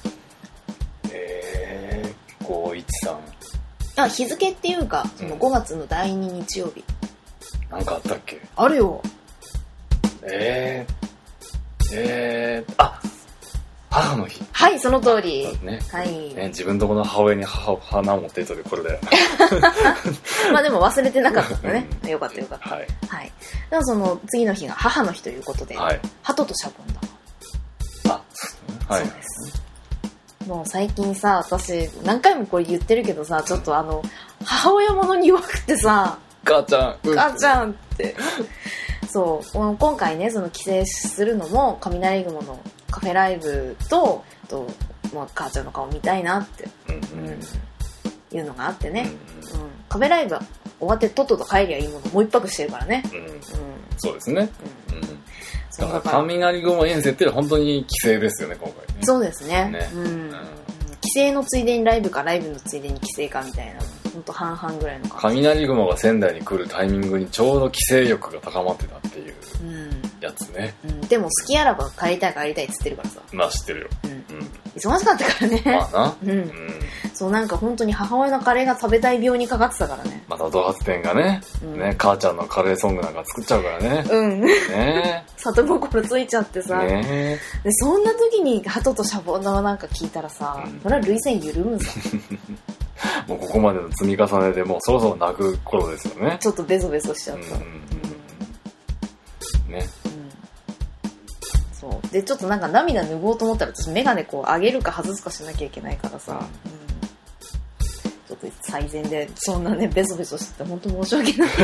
えー、ごいちさんあ日付っていうかそのごがつのだいに日曜日、 うん、なんかあったっけ？ あるよ。 えー、えー、あ母の日。 はいその通り、 ねはいね、自分とこの母親に母花を持っていたでこれだよまあでも忘れてなかったんだね、うん、よかったよかった、 はいはい、でもその次の日が母の日ということで、はい、鳩とシャボン玉。 あ、はい、 そうです。もう最近さ私何回もこれ言ってるけどさちょっとあの母親ものに弱くてさ母ちゃん、 うん、母ちゃんってそう今回ねその帰省するのも雷雲のカフェライブとと、まあ、母ちゃんの顔見たいなって、うんうん、いうのがあってね、うんうん、カフェライブ終わってとっとと帰りゃいいものもう一泊してるからね、うんうん、 そうですね、うんうん、だから雷雲遠征って本当に帰省ですよね今回ね。 そうですね、 ね、 うんうん、帰省のついでにライブかライブのついでに帰省かみたいな本当半々ぐらいの感じ。 雷雲が仙台に来るタイミングにちょうど帰省欲が高まってたっていうやつね、 うんうん、でも好きあらば帰りたい帰りたいって言ってるからさ。 まあ知ってるよ、 うんうん、忙しかったからね。 まあな、 うんうん、そうなんか本当に母親のカレーが食べたい病にかかってたからね。 またド発展がね、うん、ね母ちゃんのカレーソングなんか作っちゃうからね。 うんね里心ついちゃってさ、ね、でそんな時に鳩とシャボン玉なんか聞いたらさ、うん、それは涙腺緩むさもうここまでの積み重ねでもうそろそろ泣く頃ですよね。 ちょっとベソベソしちゃった、うんうんうん、ね、 うん、そうでちょっとなんか涙拭おうと思ったら私眼鏡こう上げるか外すかしなきゃいけないからさ、うん、ちょっと最善でそんなねベソベソしてて本当申し訳ない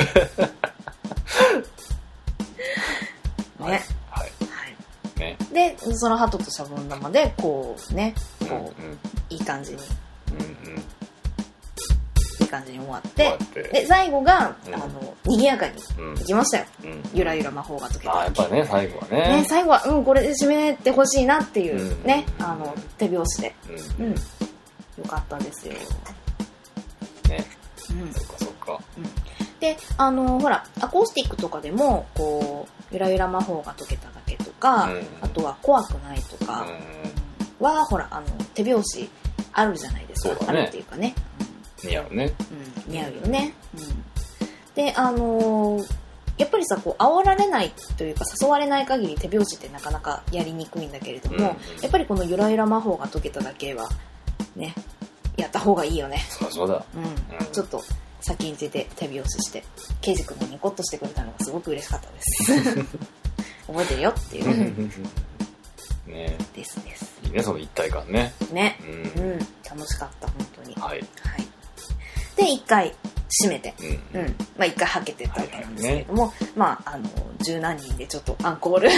ね、はいはいはいね、 でその鳩とシャボン玉でこうねこう、うんうん、いい感じに、うんうん、いい感じに終わってで最後が、うん、あの賑やかにいきましたよ、うん、ゆらゆら魔法が解けた。 あやっぱね最後はねね最後は、うん、これで締めてほしいなっていう、うん、ねあの手拍子で、うんうん、よかったですよね、うん、そっかそっか、うん、 であのほらアコースティックとかでもこうゆらゆら魔法が解けただけとか、うん、あとは怖くないとかは、うん、ほらあの手拍子あるじゃないですか。そうだね、あるっていうかね、 うん、似合うね、 うん、似合うよね、うん、であのー、やっぱりさこう煽られないというか誘われない限り手拍子ってなかなかやりにくいんだけれども、うんうん、やっぱりこのゆらゆら魔法が解けただけはねやった方がいいよね。 そうそうだ、 うんうん、ちょっと先んじて手拍子してケイジ君もニコッとしてくれたのがすごく嬉しかったです覚えてるよっていうねですですいいねその一体感ねね、うん、うん、楽しかった本当に。 はい、はい、 で一回閉めて、うんうん、まあ一回はけてったわけなんですけれども、はいはいね、まああの十何人でちょっとアンコール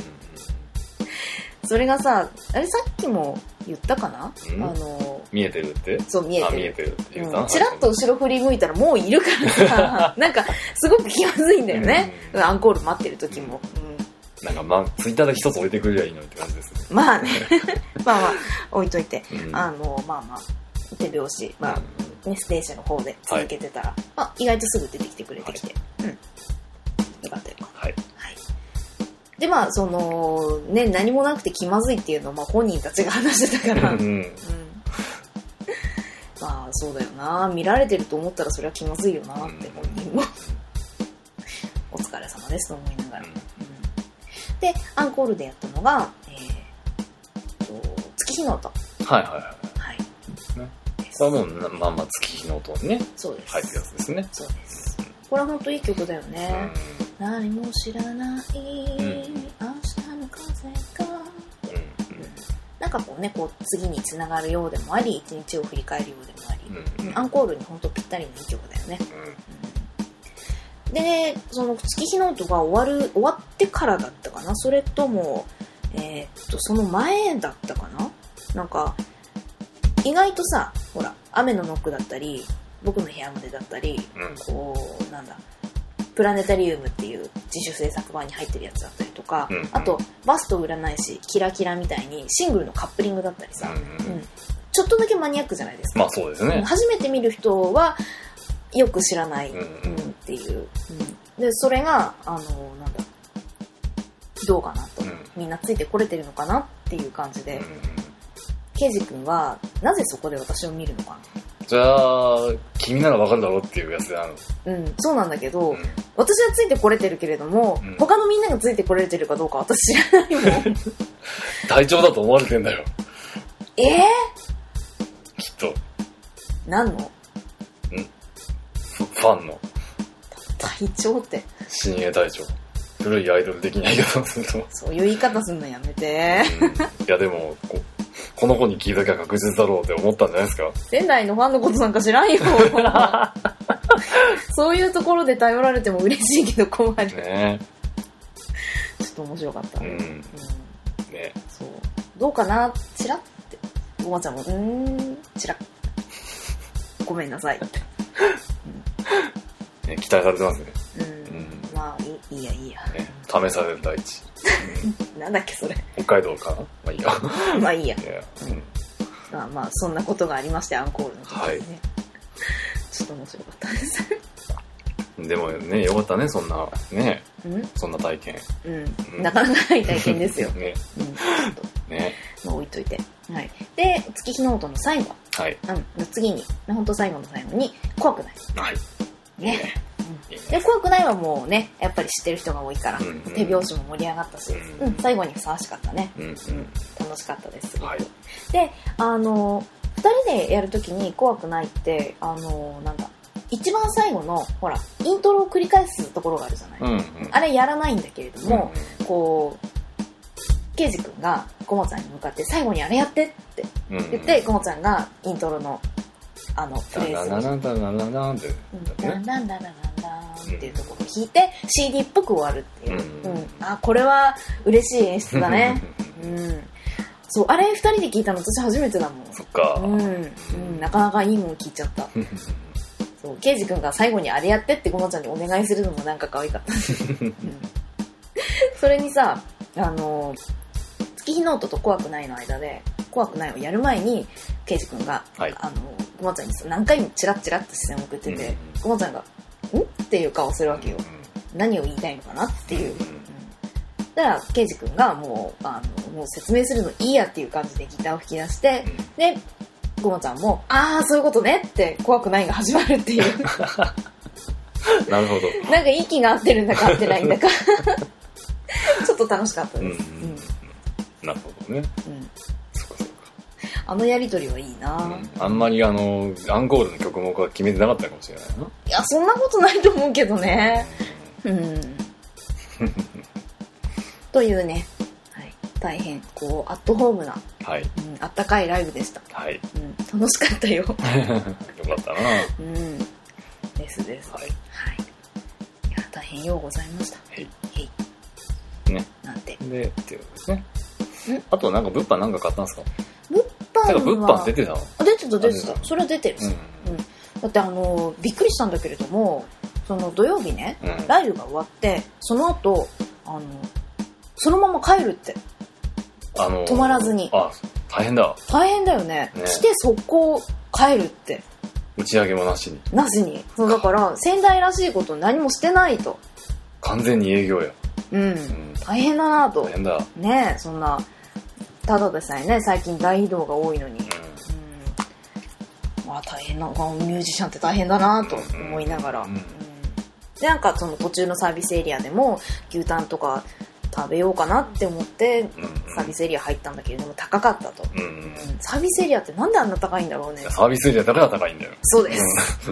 それがさあれさっきも言ったかな、うん、あの見えてるってそう見えてる見えてるって言った、うん、 チラッと後ろ振り向いたらもういるからさなんかすごく気まずいんだよね、うん、アンコール待ってる時も、うんうん、 なんかまあツイッターで一つ置いてくれりゃいいのにって感じですね。 まあねまあまあ置いといて、うん、あのまあまあ手拍子、まあね、ステージの方で続けてたら、はい、あ意外とすぐ出てきてくれてきて、はい、うんよかったよかった、 はいはい、でまあそのね何もなくて気まずいっていうのを、まあ、本人たちが話してたから、うんうん、まあそうだよな見られてると思ったらそれは気まずいよなって本人もお疲れ様ですと思いながら、うんうん、でアンコールでやったのが、えー、と月日の音、 はいはいはいですね。これはもうまんま月日の音にねそうです入ってるやつですね。 そうです。これは本当いい曲だよね。うん、何も知らない、うん、明日の風が、うんうん、なんかこうねこう次につながるようでもあり一日を振り返るようでもあり、うんうん、アンコールに本当ぴったりのいい曲だよね。うん、でねその月日の音が終わる終わってからだったかな、それともえー、っとその前だったかな。なんか意外とさほら雨のノックだったり僕の部屋までだったり、うん、こうなんだプラネタリウムっていう自主制作版に入ってるやつだったりとか、うんうん、あとバスと占い師キラキラみたいにシングルのカップリングだったりさ、うんうんうん、ちょっとだけマニアックじゃないですか。 まあそうですね。 初めて見る人はよく知らない、うんうん、っていう、うん、でそれがあのなんだどうかなと、うん、みんなついてこれてるのかなっていう感じで、うんうん、ケイジ君はなぜそこで私を見るのかな。 じゃあ君ならわかるだろうっていうやつである。 うんそうなんだけど、うん、私はついてこれてるけれども、うん、他のみんながついてこれてるかどうか私知らないもん。 隊長だと思われてんだよ。 えー、 きっと。 何の？ ん？ファンの。 隊長って。 親衛隊長。古いアイドル的な言い方をすると。 そういう言い方すんのやめて。 うん、いやでもここの子に聞いときゃ確実だろうって思ったんじゃないですか。 仙台のファンのことなんか知らんよ。そういうところで頼られても嬉しいけど困る。ね。ちょっと面白かった。うん。うん、ね。そう。どうかなチラって。ごまちゃんもうーんチラ。ごめんなさいって。 うんね、期待されてますね。 うん。うん、まあいい、いいやいいや。 ね、試される大地。 なんだっけそれ。 北海道かな。まあいいや。 まあいいや。うん、まあまあそんなことがありましてアンコールの時ですね。はい、ちょっと面白かったです。 でもねよかったねそんなね、うん、そんな体験。 うん。うん、なかなかない体験ですよ。ね。うん。ちょっとね。まあ置いといて。はい。で月日の音の最後。 はい。 うん。次に本当最後の最後に怖くない。 はい。 ね。で怖くないはもうねやっぱり知ってる人が多いから、うんうん、手拍子も盛り上がったし、うんうん、最後にふさわしかったね、うんうん、楽しかったです、はい、であのふたりでやるときに怖くないってあのなんだ一番最後のほらイントロを繰り返すところがあるじゃない、うんうん、あれやらないんだけれども、うんうん、こうケイジ君がコモちゃんに向かって最後にあれやってって言って、うんうん、コモちゃんがイントロのあのフレーズをダンダンダンダンダンってダンダンダンダンっていうところを弾いて シーディー っぽく終わるっていう、うんうん、あこれは嬉しい演出だね、うん、そうあれふたりで聞いたの私初めてだもん。 そっか、 うんうん、なかなかいいもん聞いちゃった。そうケイジ君が最後にあれやってってごまちゃんにお願いするのもなんか可愛かった、うん、それにさあの月日の音と怖くないの間で怖くないをやる前にケイジ君が、はい、あのごまちゃんに何回もチラッチラッと視線を送ってて、ごまちゃんがんっていう顔するわけよ、うん、何を言いたいのかなっていう、うん、だからケイジ君がもうあのもう説明するのいいやっていう感じでギターを吹き出して、うん、でごまちゃんもああそういうことねって怖くないが始まるっていうなるほどなんか息が合ってるんだか合ってないんだかちょっと楽しかったです、うんうん、 なるほどね、うん、そうかそうかあのやりとりはいいな、 うん、あんまりあのアンコールの曲目は決めてなかったかもしれないな。 いやそんなことないと思うけどねうん、うん、というね、はい、大変こうアットホームな、はいうん、あったかいライブでした、はいうん、楽しかったよよかったなうんですです、はいはい、いや大変ようございました。はいはいねなんてでっていうですね。あとなんか物販なんか買ったんですか？ 物販は物販出てたの？ 出てた出てた。それは出てるさ、うんうん、だってあのびっくりしたんだけれどもその土曜日ね、うん、ライブが終わってその後あのそのまま帰るって、あのー、止まらずに。 あ大変だ大変だよ ね, ね来て速攻帰るって打ち上げもなしになしにそうだから仙台らしいこと何もしてないと完全に営業やうん、うん、大変だなと大変だねえそんなただでさえね最近大移動が多いのに、うんうん、まあ大変なミュージシャンって大変だなと思いながら、うんうんうん、でなんかその途中のサービスエリアでも牛タンとか食べようかなって思って、うんうん、サービスエリア入ったんだけれども高かったと、うんうん、サービスエリアってなんであんな高いんだろうね。 サービスエリアだから高いんだよ。 そうです、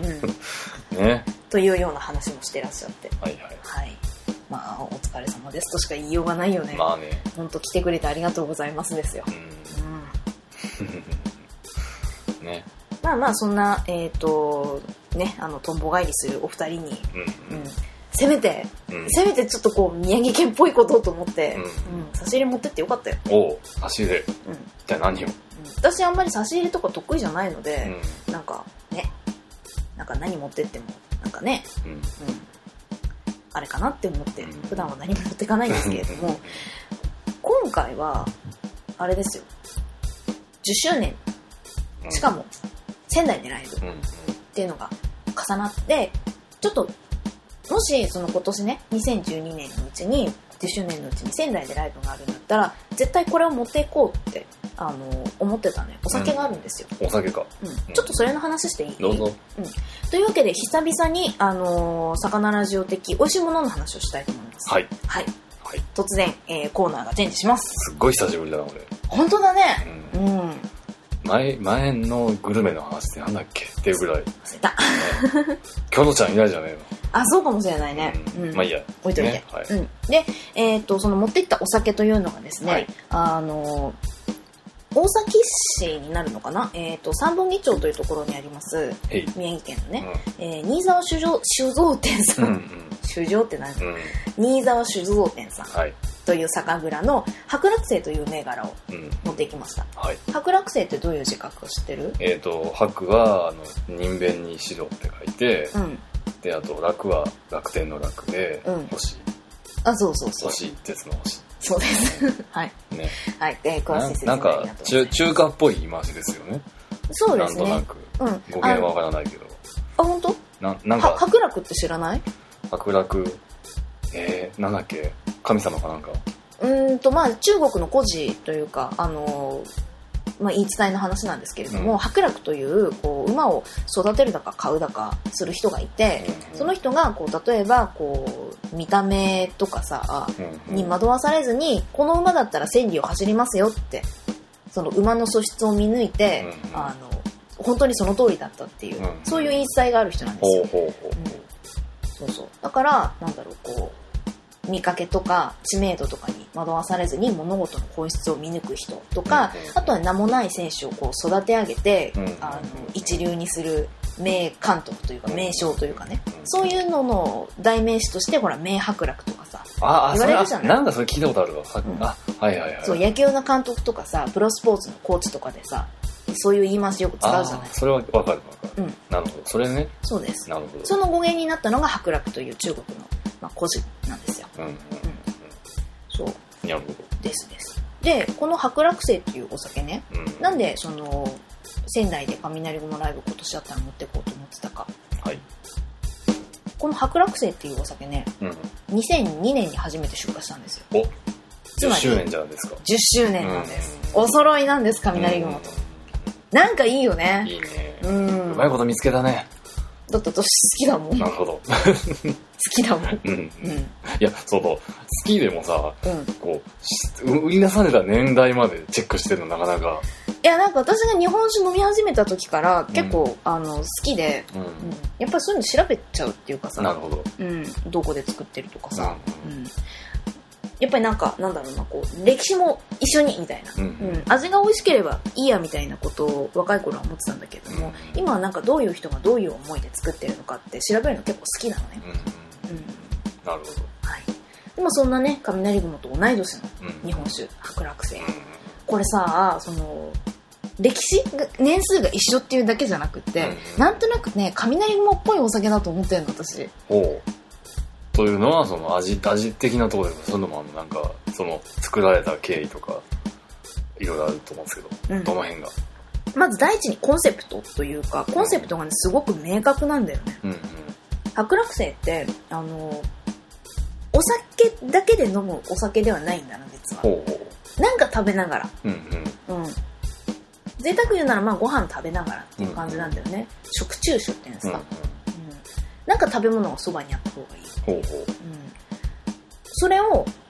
うん、ね、 というような話もしてらっしゃって、 はいはい、はい、 まあお疲れ様ですとしか言いようがないよね。 まあね、 本当来てくれてありがとうございますですよ、 うんうん、ね、 まあまあそんなえっ、ー、とね、あのとんぼ返りするお二人に、うんうんうん、せめて、うん、せめてちょっとこう宮城県っぽいことと思って、うんうん、差し入れ持ってってよかったよ。 おう、差し入れ、うん、じゃあ何を、うん、 私あんまり差し入れとか得意じゃないので、うん、なんかね、なんか何持ってってもなんかね、うんうん、あれかなって思って普段は何も持ってかないんですけれども今回はあれですよ、じゅっしゅうねん、しかも仙台でライブっていうのが重なって、ちょっともしその今年ねにせんじゅうにねんのうちにじゅっしゅうねんのうちに仙台でライブがあるんだったら絶対これを持っていこうってあの思ってたね。お酒があるんですよ、 うん、お酒か、 うん、ちょっとそれの話していい？ どうぞ、 うん、というわけで久々にあの魚ラジオ的美味しいものの話をしたいと思います。 はい、 はいはい、突然、えー、コーナーがチェンジします。 すっごい久しぶりだな俺。 本当だね、うん、うん、 前, 前のグルメの話ってなんだっけっていうぐらい忘れた、 ね、キョロちゃんいないじゃねえの。 あ、そうかもしれないね、 うんうん、まあいいや、 置いといて、 ね、はい、 うん、で、えー、とその持っていったお酒というのがですね、はい、あの大崎市になるのかな、えー、と三本木町というところにあります宮城県のね、うん、えー、新沢酒造酒造店さん、うんうん、酒造って何、うん、新沢酒造店さん、はい、という酒蔵の白楽星という銘柄を持っていきました、うん、はい、白楽星ってどういう字書くか知ってる？ えーと白はあの人弁に白って書いて、うん、であと楽は楽天の楽で、うん、星、 あ、そうそうそう、 星鉄の星、 そうですはいね、 はい、で詳しい説明なんか中中華っぽい言い回しですよね。 そうですね、 なんとなく、うん、語源はわからないけど。 あ、本当？ ななんか白楽って知らない？ 白楽、えー、なんだっけ、神様かなんか。 うーんとまあ中国の故事というかあのー。まあ、言い伝えの話なんですけれども、うん、白楽という、こう馬を育てるだか買うだかする人がいて、うん、その人がこう例えばこう見た目とかさ、うん、に惑わされずにこの馬だったら千里を走りますよってその馬の素質を見抜いて、うん、あの本当にその通りだったっていう、うん、そういう言い伝えがある人なんですよ、うん、そうそう、だからなんだろう、こう見かけとか知名度とかに惑わされずに物事の本質を見抜く人とか、うん、あとは名もない選手をこう育て上げて、うん、あの一流にする名監督というか名将というかね、うん、そういうのの代名詞としてほら名伯楽とかさあ言われるじゃない。 なんかそれ聞いたことあるわ、うん、あ、はいはいはい、 そう野球の監督とかさプロスポーツのコーチとかでさそういう言い回しよく使うじゃない。 それは分かる分かる、うん、なるほど、それね、 そうです、 なるほど、 その語源になったのが伯楽という中国の、まあ、故事なんですよ、うんうんうん、そうなるほどですです。でこの白楽星っていうお酒ね、うん、なんでその仙台で雷雲ライブ今年だったら持っていこうと思ってたか、はい、この白楽星っていうお酒ね、うん、にせんにねんに初めて出荷したんですよ。 お、じゅっしゅうねんじゃないですか。 じゅっしゅうねんなんです、うん、お揃いなんです雷雲と、うん、なんかいいよね。 いいね、うん、うまいこと見つけたね。 だって私好きだもん。 なるほど。好きだもん。 うん。うん。いや、そうそう。好きでもさ、うん、こう、売り出された年代までチェックしてるのなかなか。 いや、なんか私が日本酒飲み始めた時から結構、うん、あの好きで、うんうん、やっぱりそういうの調べちゃうっていうかさ。 なるほど。 うん。どこで作ってるとかさ。うん。うん、やっぱりなんか、なんだろうな、こう、歴史も一緒にみたいな、うんうん、味が美味しければいいやみたいなことを若い頃は思ってたんだけども、うん、今はなんかどういう人がどういう思いで作ってるのかって調べるの結構好きなのね。 うんうん、なるほど。 はい。でもそんなね、雷雲と同い年の日本酒、白楽星。うん、これさ、その、歴史が、年数が一緒っていうだけじゃなくって、うん、なんとなくね、雷雲っぽいお酒だと思ってるの、私。 おう。というのはその味味的なところでそういうのもあのなんかその作られた経緯とかいろいろあると思うんですけど、うん、どの辺がまず第一にコンセプトというかコンセプトがねすごく明確なんだよね、うんうん、白楽星ってあのお酒だけで飲むお酒ではないんだな実は。ほうほう。なんか食べながら、うんうんうん、贅沢言うならまあご飯食べながらっていう感じなんだよね、うんうん、食中酒っていうんですか、うんうん、なんか食べ物がそばにあった方がいい。ほうほう、うん、それを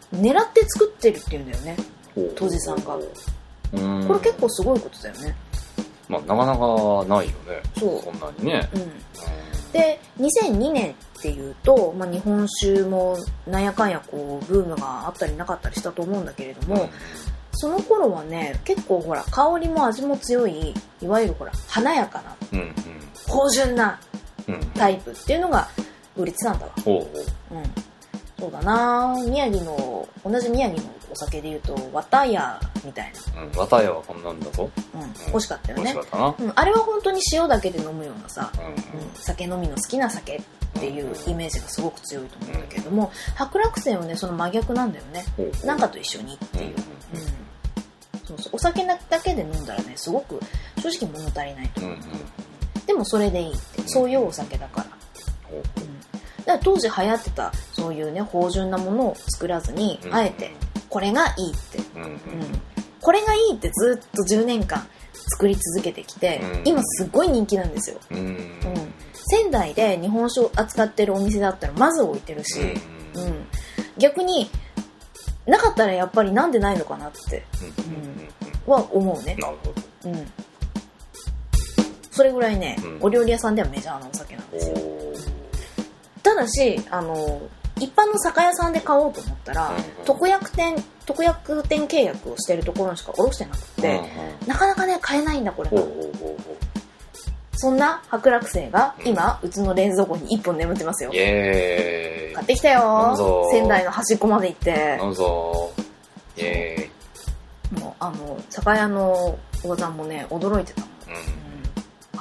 狙って作ってるっていうんだよね、杜氏さんが。うんこれ結構すごいことだよね。 まあなかなかないよね。そうそんなにね、うん、 でにせんにねんっていうと、まあ、日本酒もなんやかんやこうブームがあったりなかったりしたと思うんだけれども、うん、その頃はね結構ほら香りも味も強いいわゆるほら華やかな、うんうん、芳醇なタイプっていうのが売れてたんだわ、うんうん、そうだな。宮城の同じ宮城のお酒でいうと綿屋みたいな、 うん、綿屋はこんなんだぞ、 うんうん、美味しかったよね。 美味しかったな、 うん、あれは本当に塩だけで飲むようなさ、うんうん、酒飲みの好きな酒っていうイメージがすごく強いと思うんだけども、白楽泉はねその真逆なんだよね、うん、なんかと一緒にっていう、うんうん、そうそうお酒だけで飲んだらねすごく正直物足りないと思う、うんうん、でもそれでいいってそういうお酒だから、うん、だから当時流行ってたそういうね芳醇なものを作らずに、うん、あえてこれがいいって、うんうん、これがいいってずっとじゅうねんかん作り続けてきて、うん、今すごい人気なんですよ、うんうん、仙台で日本酒を扱ってるお店だったらまず置いてるし、うんうん、逆になかったらやっぱりなんでないのかなって、うん、は思うね。 なるほど、うん、 それぐらいね、うん、お料理屋さんではメジャーなお酒なんですよ。ただしあの一般の酒屋さんで買おうと思ったら、うんうん、特約店特約店契約をしてるところにしか卸してなくて、うんうん、なかなかね買えないんだこれが。そんな白楽泉が今、うん、うちの冷蔵庫にいっぽん眠ってますよ。イエーイ買ってきたよ。仙台の端っこまで行って飲むぞイエーイ。もうあの酒屋のおばさんもね驚いてたもん、うんうん、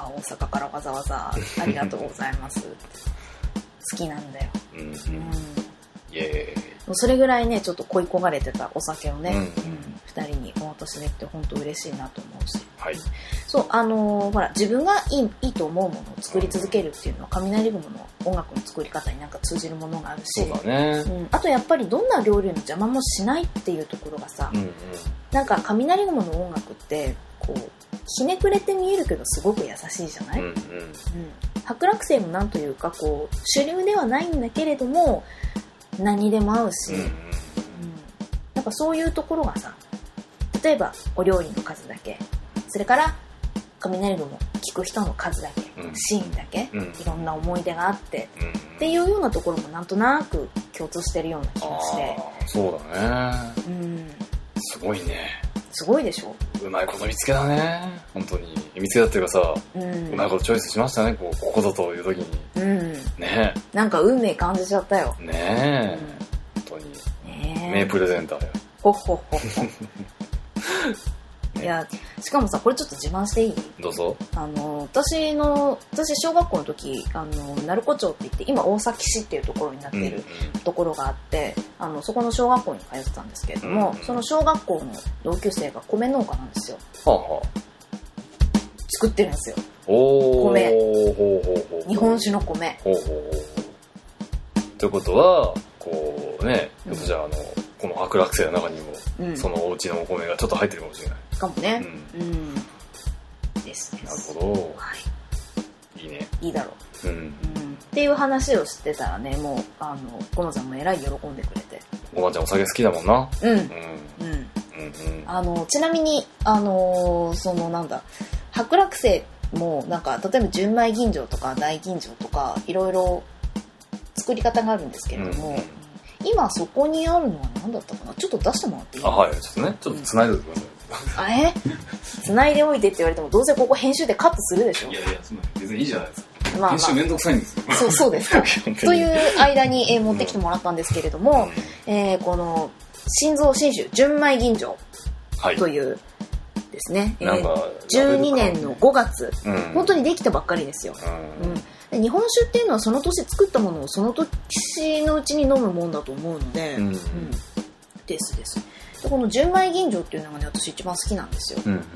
あ大阪からわざわざありがとうございます好きなんだよ、うんうん、イエーイ。それぐらいねちょっと恋焦がれてたお酒をね、うんうん、ふたりにお渡しできて本当嬉しいなと思うし、はい、そうあのー、ほら自分がいい、いいと思うものを作り続けるっていうのは雷雲の音楽の作り方になんか通じるものがあるし、 そうだね、 うん、あとやっぱりどんな料理の邪魔もしないっていうところがさ、うんうん、なんか雷雲の音楽ってこうひねくれて見えるけどすごく優しいじゃない、うんうんうん、白楽泉もなんというかこう主流ではないんだけれども何でも合うし、うんうんうん、なんかそういうところがさ例えばお料理の数だけそれから雷雲聞く人の数だけ、うん、シーンだけ、うん、いろんな思い出があって、うん、っていうようなところもなんとなく共通してるような気がして。 そうだね、うん、すごいね。 すごいでしょ。 うまいこと見つけだね本当に。見つけだっていうかさ、うん、うまいことチョイスしましたねこうここぞという時に、うん、ねなんか運命感じちゃったよねえ、うん、本当にね名プレゼンターよ。 ほっほっほっほいやしかもさこれちょっと自慢していい？ どうぞ。 あの私の私小学校の時あの鳴子町って言って今大崎市っていうところになってるところがあって、うんうん、あのそこの小学校に通ってたんですけれども、うんうん、その小学校の同級生が米農家なんですよ。はあはあ、作ってるんですよ。お米ほうほうほう日本酒の米ほうほうほうということはこうね、うん、じゃああのこの白楽泉の中にも、うん、そのお家のお米がちょっと入ってるかもしれない。 かもね。うん。うん、ですね。 なるほど。はい。いいね。 いいだろう。うん。うん、っていう話をしてたらね、もうあのごまちゃんもえらい喜んでくれて。 ごまちゃんお酒好きだもんな。うん。うん。うん。うんうんあのちなみにあのそのなんだ白楽泉もなんか例えば純米吟醸とか大吟醸とかいろいろ作り方があるんですけれども。うんうん今そこにあるのは何だったかな。ちょっと出してもらっていい？ あはいちょっとねちょっと繋いでおいてください。あえ繋いでおいてって言われてもどうせここ編集でカットするでしょ。 いやいや別にいいじゃないですか、まあまあ、編集めんどくさいんですよ。 そうそうですかという間に、えー、持ってきてもらったんですけれども、うんえー、この新造新酒純米吟醸という、はい、ですね、えー、じゅうにねんのごがつ、うん、本当にできたばっかりですよ、うんうん日本酒っていうのはその年作ったものをその年のうちに飲むもんだと思うので、うんうん、ですですでこの純米吟醸っていうのがね私一番好きなんですよ、うんうん、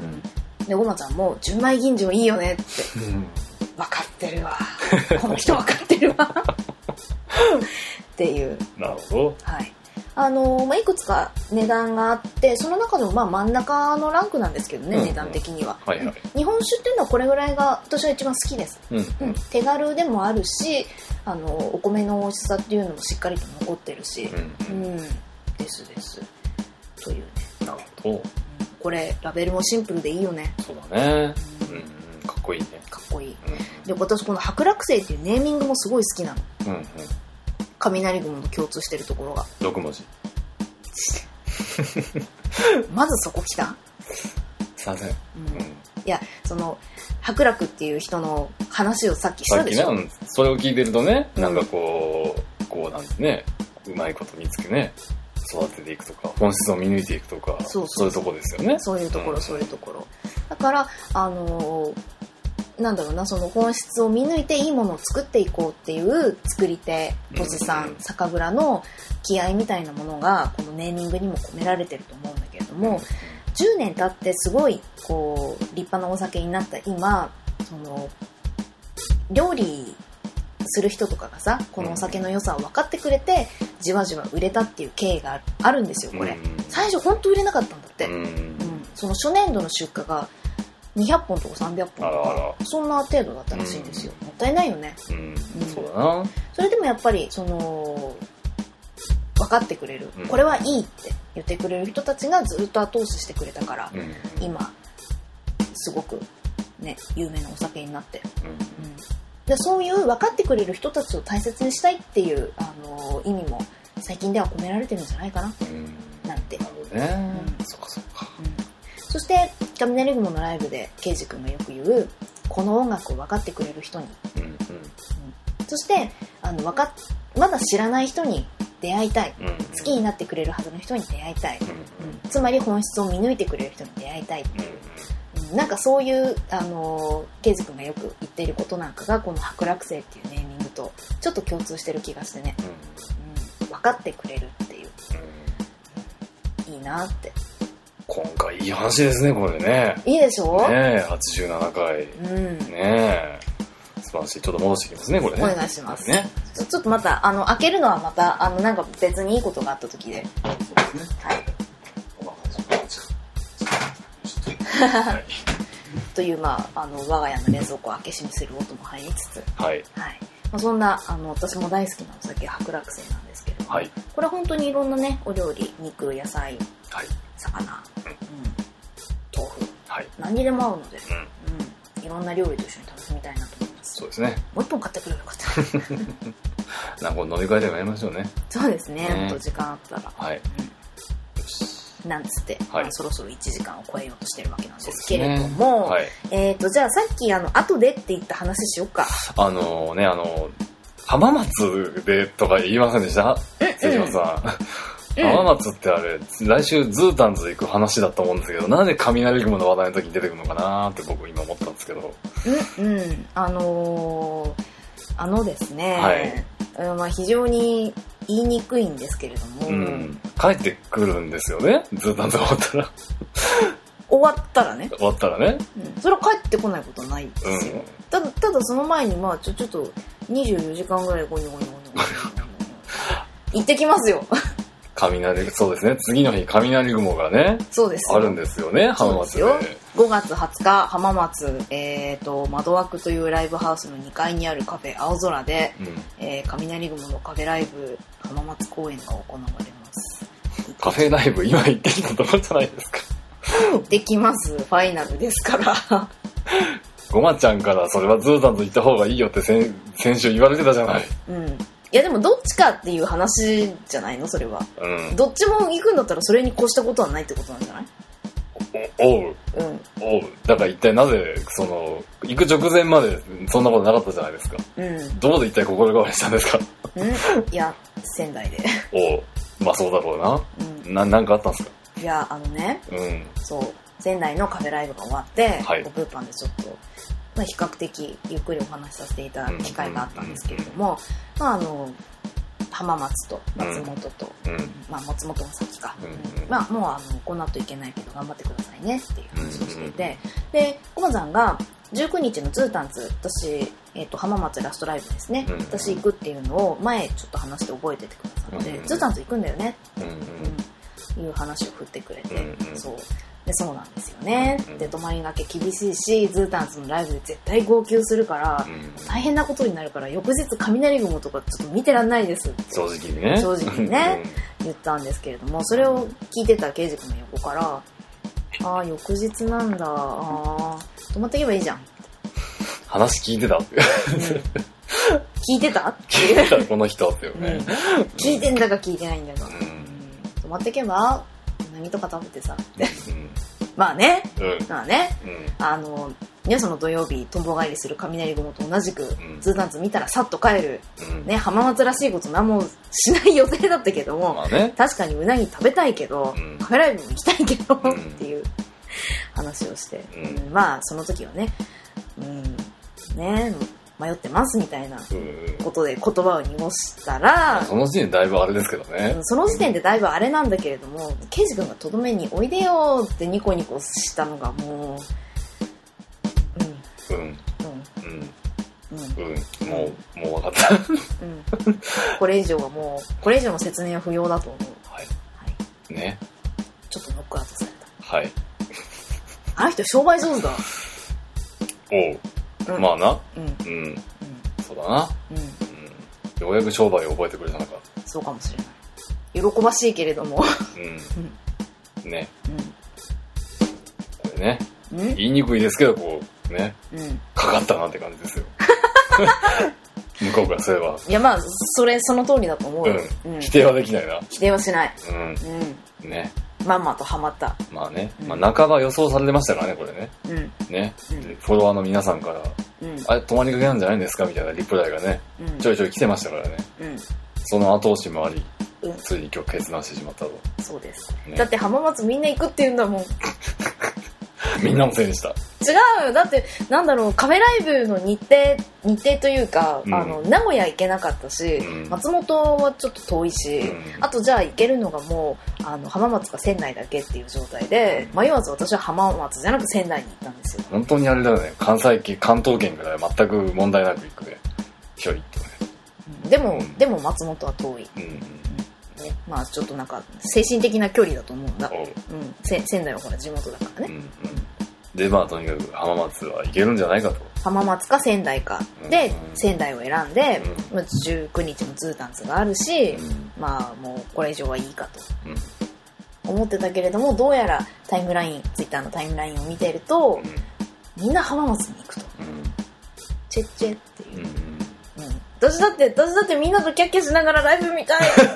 でごまちゃんも純米吟醸いいよねって、うん、分かってるわこの人分かってるわっていうなるほどはいあのまあ、いくつか値段があってその中でもまあ真ん中のランクなんですけどね、うんうん、値段的には、はいはい、日本酒っていうのはこれぐらいが私は一番好きです、うんうんうん、手軽でもあるしあのお米の美味しさっていうのもしっかりと残ってるし、うんうん、っですですというね。 なるほど、うん、 これラベルもシンプルでいいよね。 そうだね、うん、うん、かっこいいね。 かっこいい、うん、で私この白楽星っていうネーミングもすごい好きなの、うんうん、雷雲の共通してるところがろく文字まずそこ来たすいません、うん、 いやその白楽っていう人の話をさっきしたでしょ。 さっきね、それを聞いてるとね、なんかこう、うん、こうなんてね、うまいこと見つけね、育てていくとか、本質を見抜いていくとか、そうそうそう、そういうところですよね。 そういうところ、うん、そういうところ。だからあのー、なんだろうな、その本質を見抜いていいものを作っていこうっていう作り手おじさん、うん、酒蔵の気合みたいなものがこのネーミングにも込められてると思うんだけれども。うん、じゅうねん経ってすごいこう立派なお酒になった今、その料理する人とかがさ、このお酒の良さを分かってくれてじわじわ売れたっていう経緯があるんですよ。これ最初本当売れなかったんだって、うんうん、その初年度の出荷がにひゃっぽんとかさんびゃっぽんとかそんな程度だったらしいんですよ。もったいないよね、うんうん、 そうだな。 それでもやっぱりその分かってくれる、うん、これはいいって言ってくれる人たちがずっと後押ししてくれたから、うん、今すごくね有名なお酒になって、うんうん、でそういう分かってくれる人たちを大切にしたいっていう、あのー、意味も最近では込められてるんじゃないかな、うん、なんて。 なるほどね、うん、そっかそっか、 うん、そして雷雲のライブでケイジ君がよく言うこの音楽を分かってくれる人に、うんうんうん、そしてあの分かっまだ知らない人に出会いたい、うんうん、好きになってくれるはずの人に出会いたい、うんうん、つまり本質を見抜いてくれる人に出会いたいっていう、うんうん、なんかそういうあのケイジ君がよく言っていることなんかがこの白楽星っていうネーミングとちょっと共通してる気がしてね、うんうん、分かってくれるっていう、うん、いいなって。 今回いい話ですねこれね。 いいでしょねえはちじゅうななかい、うん、ねえ素晴らしい。ちょっと戻してきますねこれね。 お願いしますね。ちょ、ちょっとまたあの開けるのはまたあのなんか別にいいことがあった時で。そうですね。はい。はい、というまああの我が家の冷蔵庫を開け閉めする音も入りつつ、はい。はい。まあ、そんなあの私も大好きなお酒白楽星なんですけども、はい、これは本当にいろんなねお料理、肉、野菜、はい、魚、うん、豆腐、はい、何にでも合うので、うん、うん、いろんな料理と一緒に楽しみたいなと思います。 そうですね。 もう一本買ってくればよかった。 なんか飲み会でもやりましょうね。 そうですね。ね、あと時間あったら。はい。うん、 よし。 なんつって、はい、まあ、そろそろいちじかんを超えようとしてるわけなんですけれども、ね、はい、えっ、ー、とじゃあさっきあの後でって言った話しようか。 あのねあの浜松でとか言いませんでした？瀬島さん。うん、浜松ってあれ来週ズータンズ行く話だと思うんですけど、なんで雷雲の話題の時に出てくるのかなって僕今思ったんですけど。 うんうんあのー、あのですね、はい、まあ非常に言いにくいんですけれども、うん、 帰ってくるんですよねズータンズが終わったら。 終わったらね。 終わったらね。 うん、それは帰ってこないことはないですよ。うん、ただただその前にまあちょちょっとにじゅうよじかんぐらいゴニョゴニョゴニョ行ってきますよ。 雷、そうですね。次の日雷雲がね、 そうですあるんですよね。浜松で。 ごがつはつか浜松、えー、と窓枠というライブハウスのにかいにあるカフェ青空で、うん、えー、雷雲のカフェライブ浜松公演が行われます。 カフェライブ今行ってきたところじゃないですか。 行ってきます。ファイナルですから。 ごまちゃんからそれはズータンと行った方がいいよって先先週言われてたじゃない。 うん。いやでもどっちかっていう話じゃないのそれは、うん、どっちも行くんだったらそれに越したことはないってことなんじゃない？ おう、うん、おう。だから一体なぜその行く直前までそんなことなかったじゃないですか、うん、どこで一体心変わりしたんですか？ うん、いや仙台で。 おう、まあそうだろうな、うん、な, なんかあったんですか？ いやあのね、うん、そう仙台のカフェライブが終わって、はい、ブーパンでちょっとまあ、比較的ゆっくりお話しさせていただく機会があったんですけれども、まあ、あの浜松と松本と、うんまあ、松本の先か、うんまあ、もうあのこの後行けないけど頑張ってくださいねっていう話をしていて、でコマさんがじゅうくにちのズータンズ私、えー、と浜松ラストライブですね、うん、私行くっていうのを前ちょっと話して覚えててくださって、うん、ズータンズ行くんだよねって、うん、いう話を振ってくれて、うん、そうでそうなんですよね、うん、で泊まりがけ厳しいしズータンズのライブで絶対号泣するから、うん、大変なことになるから翌日雷雲とかちょっと見てらんないですって正直にね正直にね言ったんですけれども、それを聞いてた刑事君の横から、ああ翌日なんだ、ああ泊まっていけばいいじゃん。 話聞いてたって、うん、 聞いてた聞いてたこの人ってよね、うん、 聞いてんだか聞いてないんだか、うん、泊まっていけば何とか食べてさって、うん、まあね、うん、まあね、うん、あの皆さんの土曜日とんぼ返りする雷雲と同じく、うん、ズータンツ見たらさっと帰る、うん、ね、浜松らしいこと何もしない予定だったけども、まあね、確かにうなぎ食べたいけど、うん、カフェライブも行きたいけど、うん、っていう話をして、うんうん、まあその時はね、うんね、迷ってますみたいなことで言葉を濁したら、 うん、その時点でだいぶあれですけどね、 その時点でだいぶあれなんだけれども、ケイジ君がとどめにおいでよってニコニコしたのがもううんうんうんうん、うん、もうもう分かった、うん、 これ以上はもうこれ以上の説明は不要だと思う。 はい、はい、ね、 ちょっとノックアウトされた。はい、 あの人商売上手だ。 おう、うん、まあな、うん、うんうん、そうだな、うんうん、ようやく商売を覚えてくれたのか。 そうかもしれない。喜ばしいけれども、 うん、ね、うん、これね、うん、言いにくいですけどこうね、うん、かかったなって感じですよ向こうからすれば。 いやまあそれその通りだと思うよ、 うんうん、否定はできないな。 否定はしない、 うんうん、ね、 まんまとハマった。 まあね、うん、まあ、半ば予想されてましたからねこれね、うん、ね、うん、フォロワーの皆さんから、うん、あれ泊まりかけなんじゃないんですかみたいなリプライがね、うん、ちょいちょい来てましたからね、うん、その後押しもあり、うん、ついに今日決断してしまったと。 そうです、ね、だって浜松みんな行くって言うんだもんみんなのせいにした。 違う、だってなんだろう、カフェライブの日程日程というか、うん、あの名古屋行けなかったし、うん、松本はちょっと遠いし、うん、あとじゃあ行けるのがもうあの浜松か仙台だけっていう状態で、迷わず私は浜松じゃなく仙台に行ったんですよ。 本当にあれだよね、関西圏関東圏から全く問題なく行くね、距離とね、 うん、でも、うん、でも松本は遠い、うんうん、ね、まあちょっとなんか精神的な距離だと思うんだ、うん、仙台はほら地元だからね、うんうん、 でまあとにかく浜松は行けるんじゃないかと。 浜松か仙台かで、うん、仙台を選んで、うん、じゅうくにちのズータンツがあるし、うん、まあもうこれ以上はいいかと、うん、思ってたけれども、どうやらタイムラインツイッターのタイムラインを見てると、うん、みんな浜松に行くと、うん、チェッチェっていう、うんうん、私だって私だってみんなとキャッキャしながらライブ見たい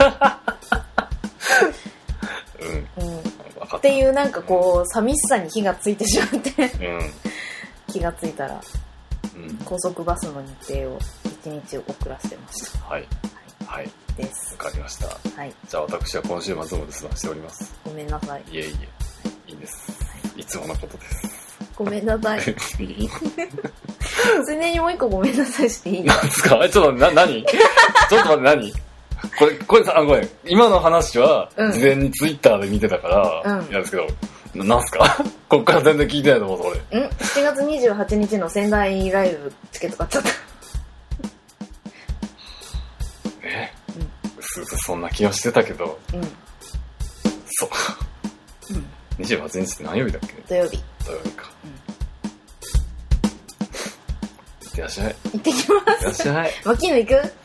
うん、うん、っていうなんかこう寂しさに火がついてしまって、うん、気がついたら、うん、高速バスの日程をいちにち遅らせてました。はいはい、はい、 です。 わかりました、はい、じゃあ私は今週末も留守番しております。 ごめんなさい。 いえいえ、いいんです、はい、いつものことです。 ごめんなさいついでにもう一個ごめんなさいしていい？ なんですか？ちょっとな何ちょっと待って、何これ、これさ、あ、ごめん。今の話は、事前にツイッターで見てたから、うん、やるんですけど、なんすかこっから全然聞いてないと思う、それ。 ん ?しちがつにじゅうはちにちの仙台ライブチケット買っちゃった。 え、うん、すそんな気はしてたけど、うん、そう。うん、にじゅうはちにちって何曜日だっけ？ 土曜日。 土曜日か。うん、いってらっしゃい。 行ってきます。いってらっしゃい。 マキーノ行く？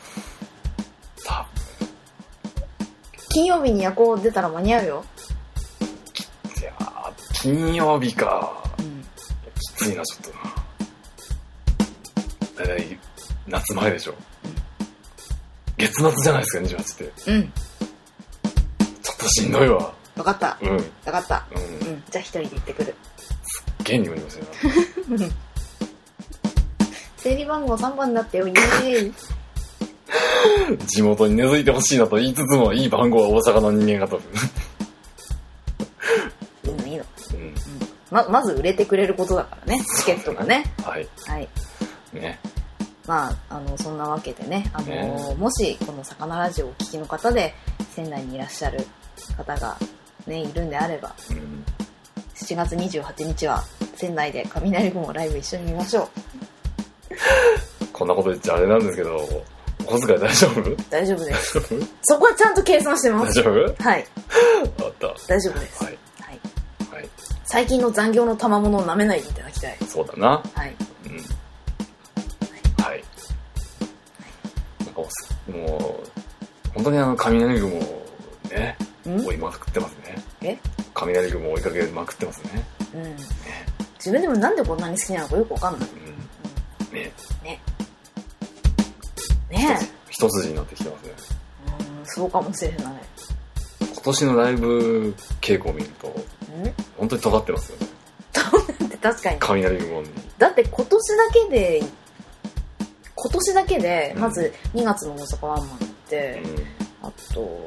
金曜日に夜行出たら間に合うよ。 いや金曜日か、うん、きついなちょっとな。だいたい夏前でしょ、うん、月末じゃないですかにじゅうはちって。うん、ちょっとしんどいわ。 分かった、うん、分かった、うんうん、じゃあ一人で行ってくる。 すっげえ匂いますよな整理番号さんばんになってよ、イエーイ地元に根付いてほしいなと言いつつも、いい番号は大阪の人間が取るいいのいいの、うんうん、ま, まず売れてくれることだからね、チケットがねはい、はいね、まあ、あのそんなわけでね、あのね、もしこの魚ラジオをお聞きの方で仙台にいらっしゃる方が、ね、いるんであれば、うん、しちがつにじゅうはちにちは仙台で雷雲ライブ一緒に見ましょうこんなこと言っちゃあれなんですけど、お小遣い大丈夫？ 大丈夫です。そこはちゃんと計算してます。 大丈夫？ はい。 あった。 大丈夫です。はい。はい。はい、最近の残業の賜物を舐めないでいただきたい。 そうだな。 はい。うん。 はい。はい、なんかもう本当にあの雷雲ねね、追いまくってますね。え雷雲を追いかけまくってますね。うん、ね、 自分でもなんでこんなに好きなのかよくわかんない。うん、 ねねね一筋になってきてますね。 うん、そうかもしれない。 今年のライブ傾向を見ると本当に尖ってますよね。 って確かに雷雲に。だって今年だけで今年だけでまずにがつの大阪ワンマン行って、うん、あと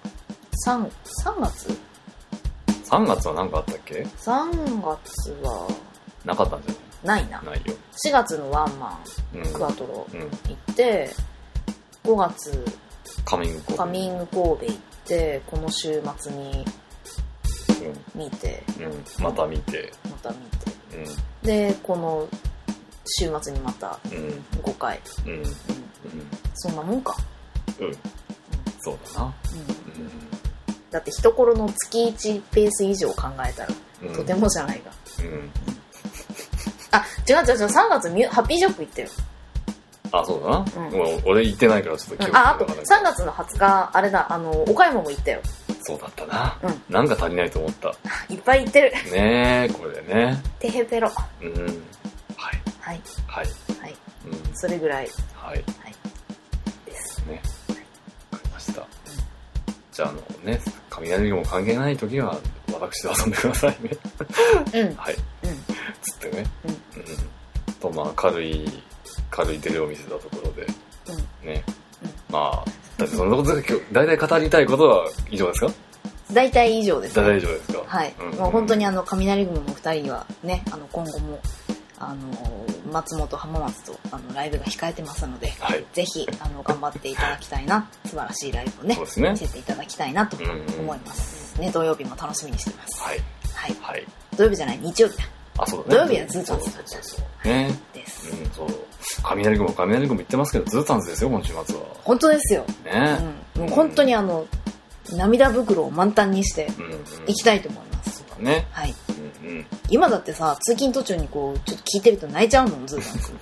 3, 3月さんがつは何かあったっけ？ さん 月はなかったんじゃない？ ないな。 ないよ。 しがつのワンマン、うん、クワトロ行って、うん、ごがつカミング神戸カミング神戸行ってこの週末に見て、 うんうん、また見てまた見て、うん、でこの週末にまたごかい、うんうんうん、そんなもんか。 うん、うん、そうだな、うんうん、 だって一頃の月いちペース以上考えたら、うん、とてもじゃないか、うん、あ違う違う違うさんがつミュハッピージョック行ったよ。 あそうだな、うん、もう俺行ってないからちょっと記憶が、うん、ああとさんがつのはつかあれだあのお買い物も行ったよ。 そうだったな、うん、なんか足りないと思った。 いっぱい行ってるねえこれでねテヘペロ。 うんはいはいはいはい、うん、それぐらいはい、はい、ですね。わかりました、うん、じゃああのね雷雲関係ない時は私と遊んでくださいねうんはい、うん、つってね、うんうん、とまあ軽い軽いデレを見せたところで、うん、ね、うん、まあだってそのことで今日大体語りたいことは以上ですか？ 大体以上です、ね、 大体以上ですか？ はい、うん、もう本当にあの雷雲のふたりにはねあの今後もあの松本浜松とあのライブが控えてますので、はい、ぜひあの頑張っていただきたいな素晴らしいライブをね、そうですね見せていただきたいなと思います、うんうん、ね土曜日も楽しみにしてますはい、はいはい、土曜日じゃない日曜日だ。 あそうだね、 土曜日はズータンスそうそうそうねです、うん、そう雷雲雷雲言ってますけどズータンスですよ今週末は。 本当ですよね、 うん、もう本当にあの、うん、涙袋を満タンにしていきたいと思います、うんうん、そうだねはい、うんうん、今だってさ通勤途中にこうちょっと聞いてると泣いちゃうもんズータンス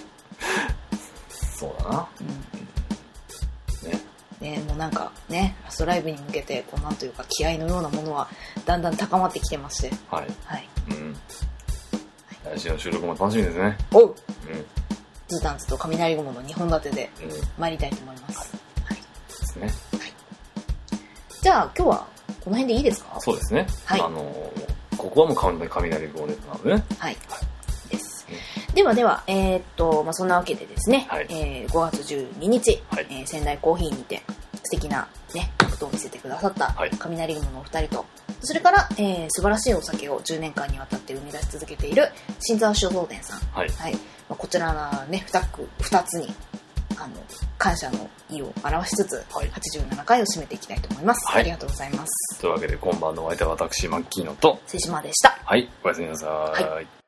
そうだな、 うん、ねねもうなんかねラストライブに向けてこうなんというか気合のようなものはだんだん高まってきてましてはいはい、うん来週の収録も楽しみですね。 おう、うん、ズータンズと雷雲のにほん立てで参りたいと思います、うん、はいですね、はい、 じゃあ今日はこの辺でいいですか？ そうですね、はい、あのここはもう完全に雷雲ネタなのでねはい、はい、です、うん、ではではえー、っと、まあ、そんなわけでですね、はいえー、ごがつじゅうににち、はいえー、仙台コーヒーにて素敵なねアクトを見せてくださった雷雲のお二人とそれから、えー、素晴らしいお酒をじゅうねんかんにわたって生み出し続けている新沢酒造店さん、はいはいまあ、こちらの、ね、2, 区ふたつにあの感謝の意を表しつつ、はい、はちじゅうななかいを締めていきたいと思います、はい、ありがとうございます。 というわけで今晩のお相手は私マッキーノと瀬島でした。 はいおやすみなさい、はい。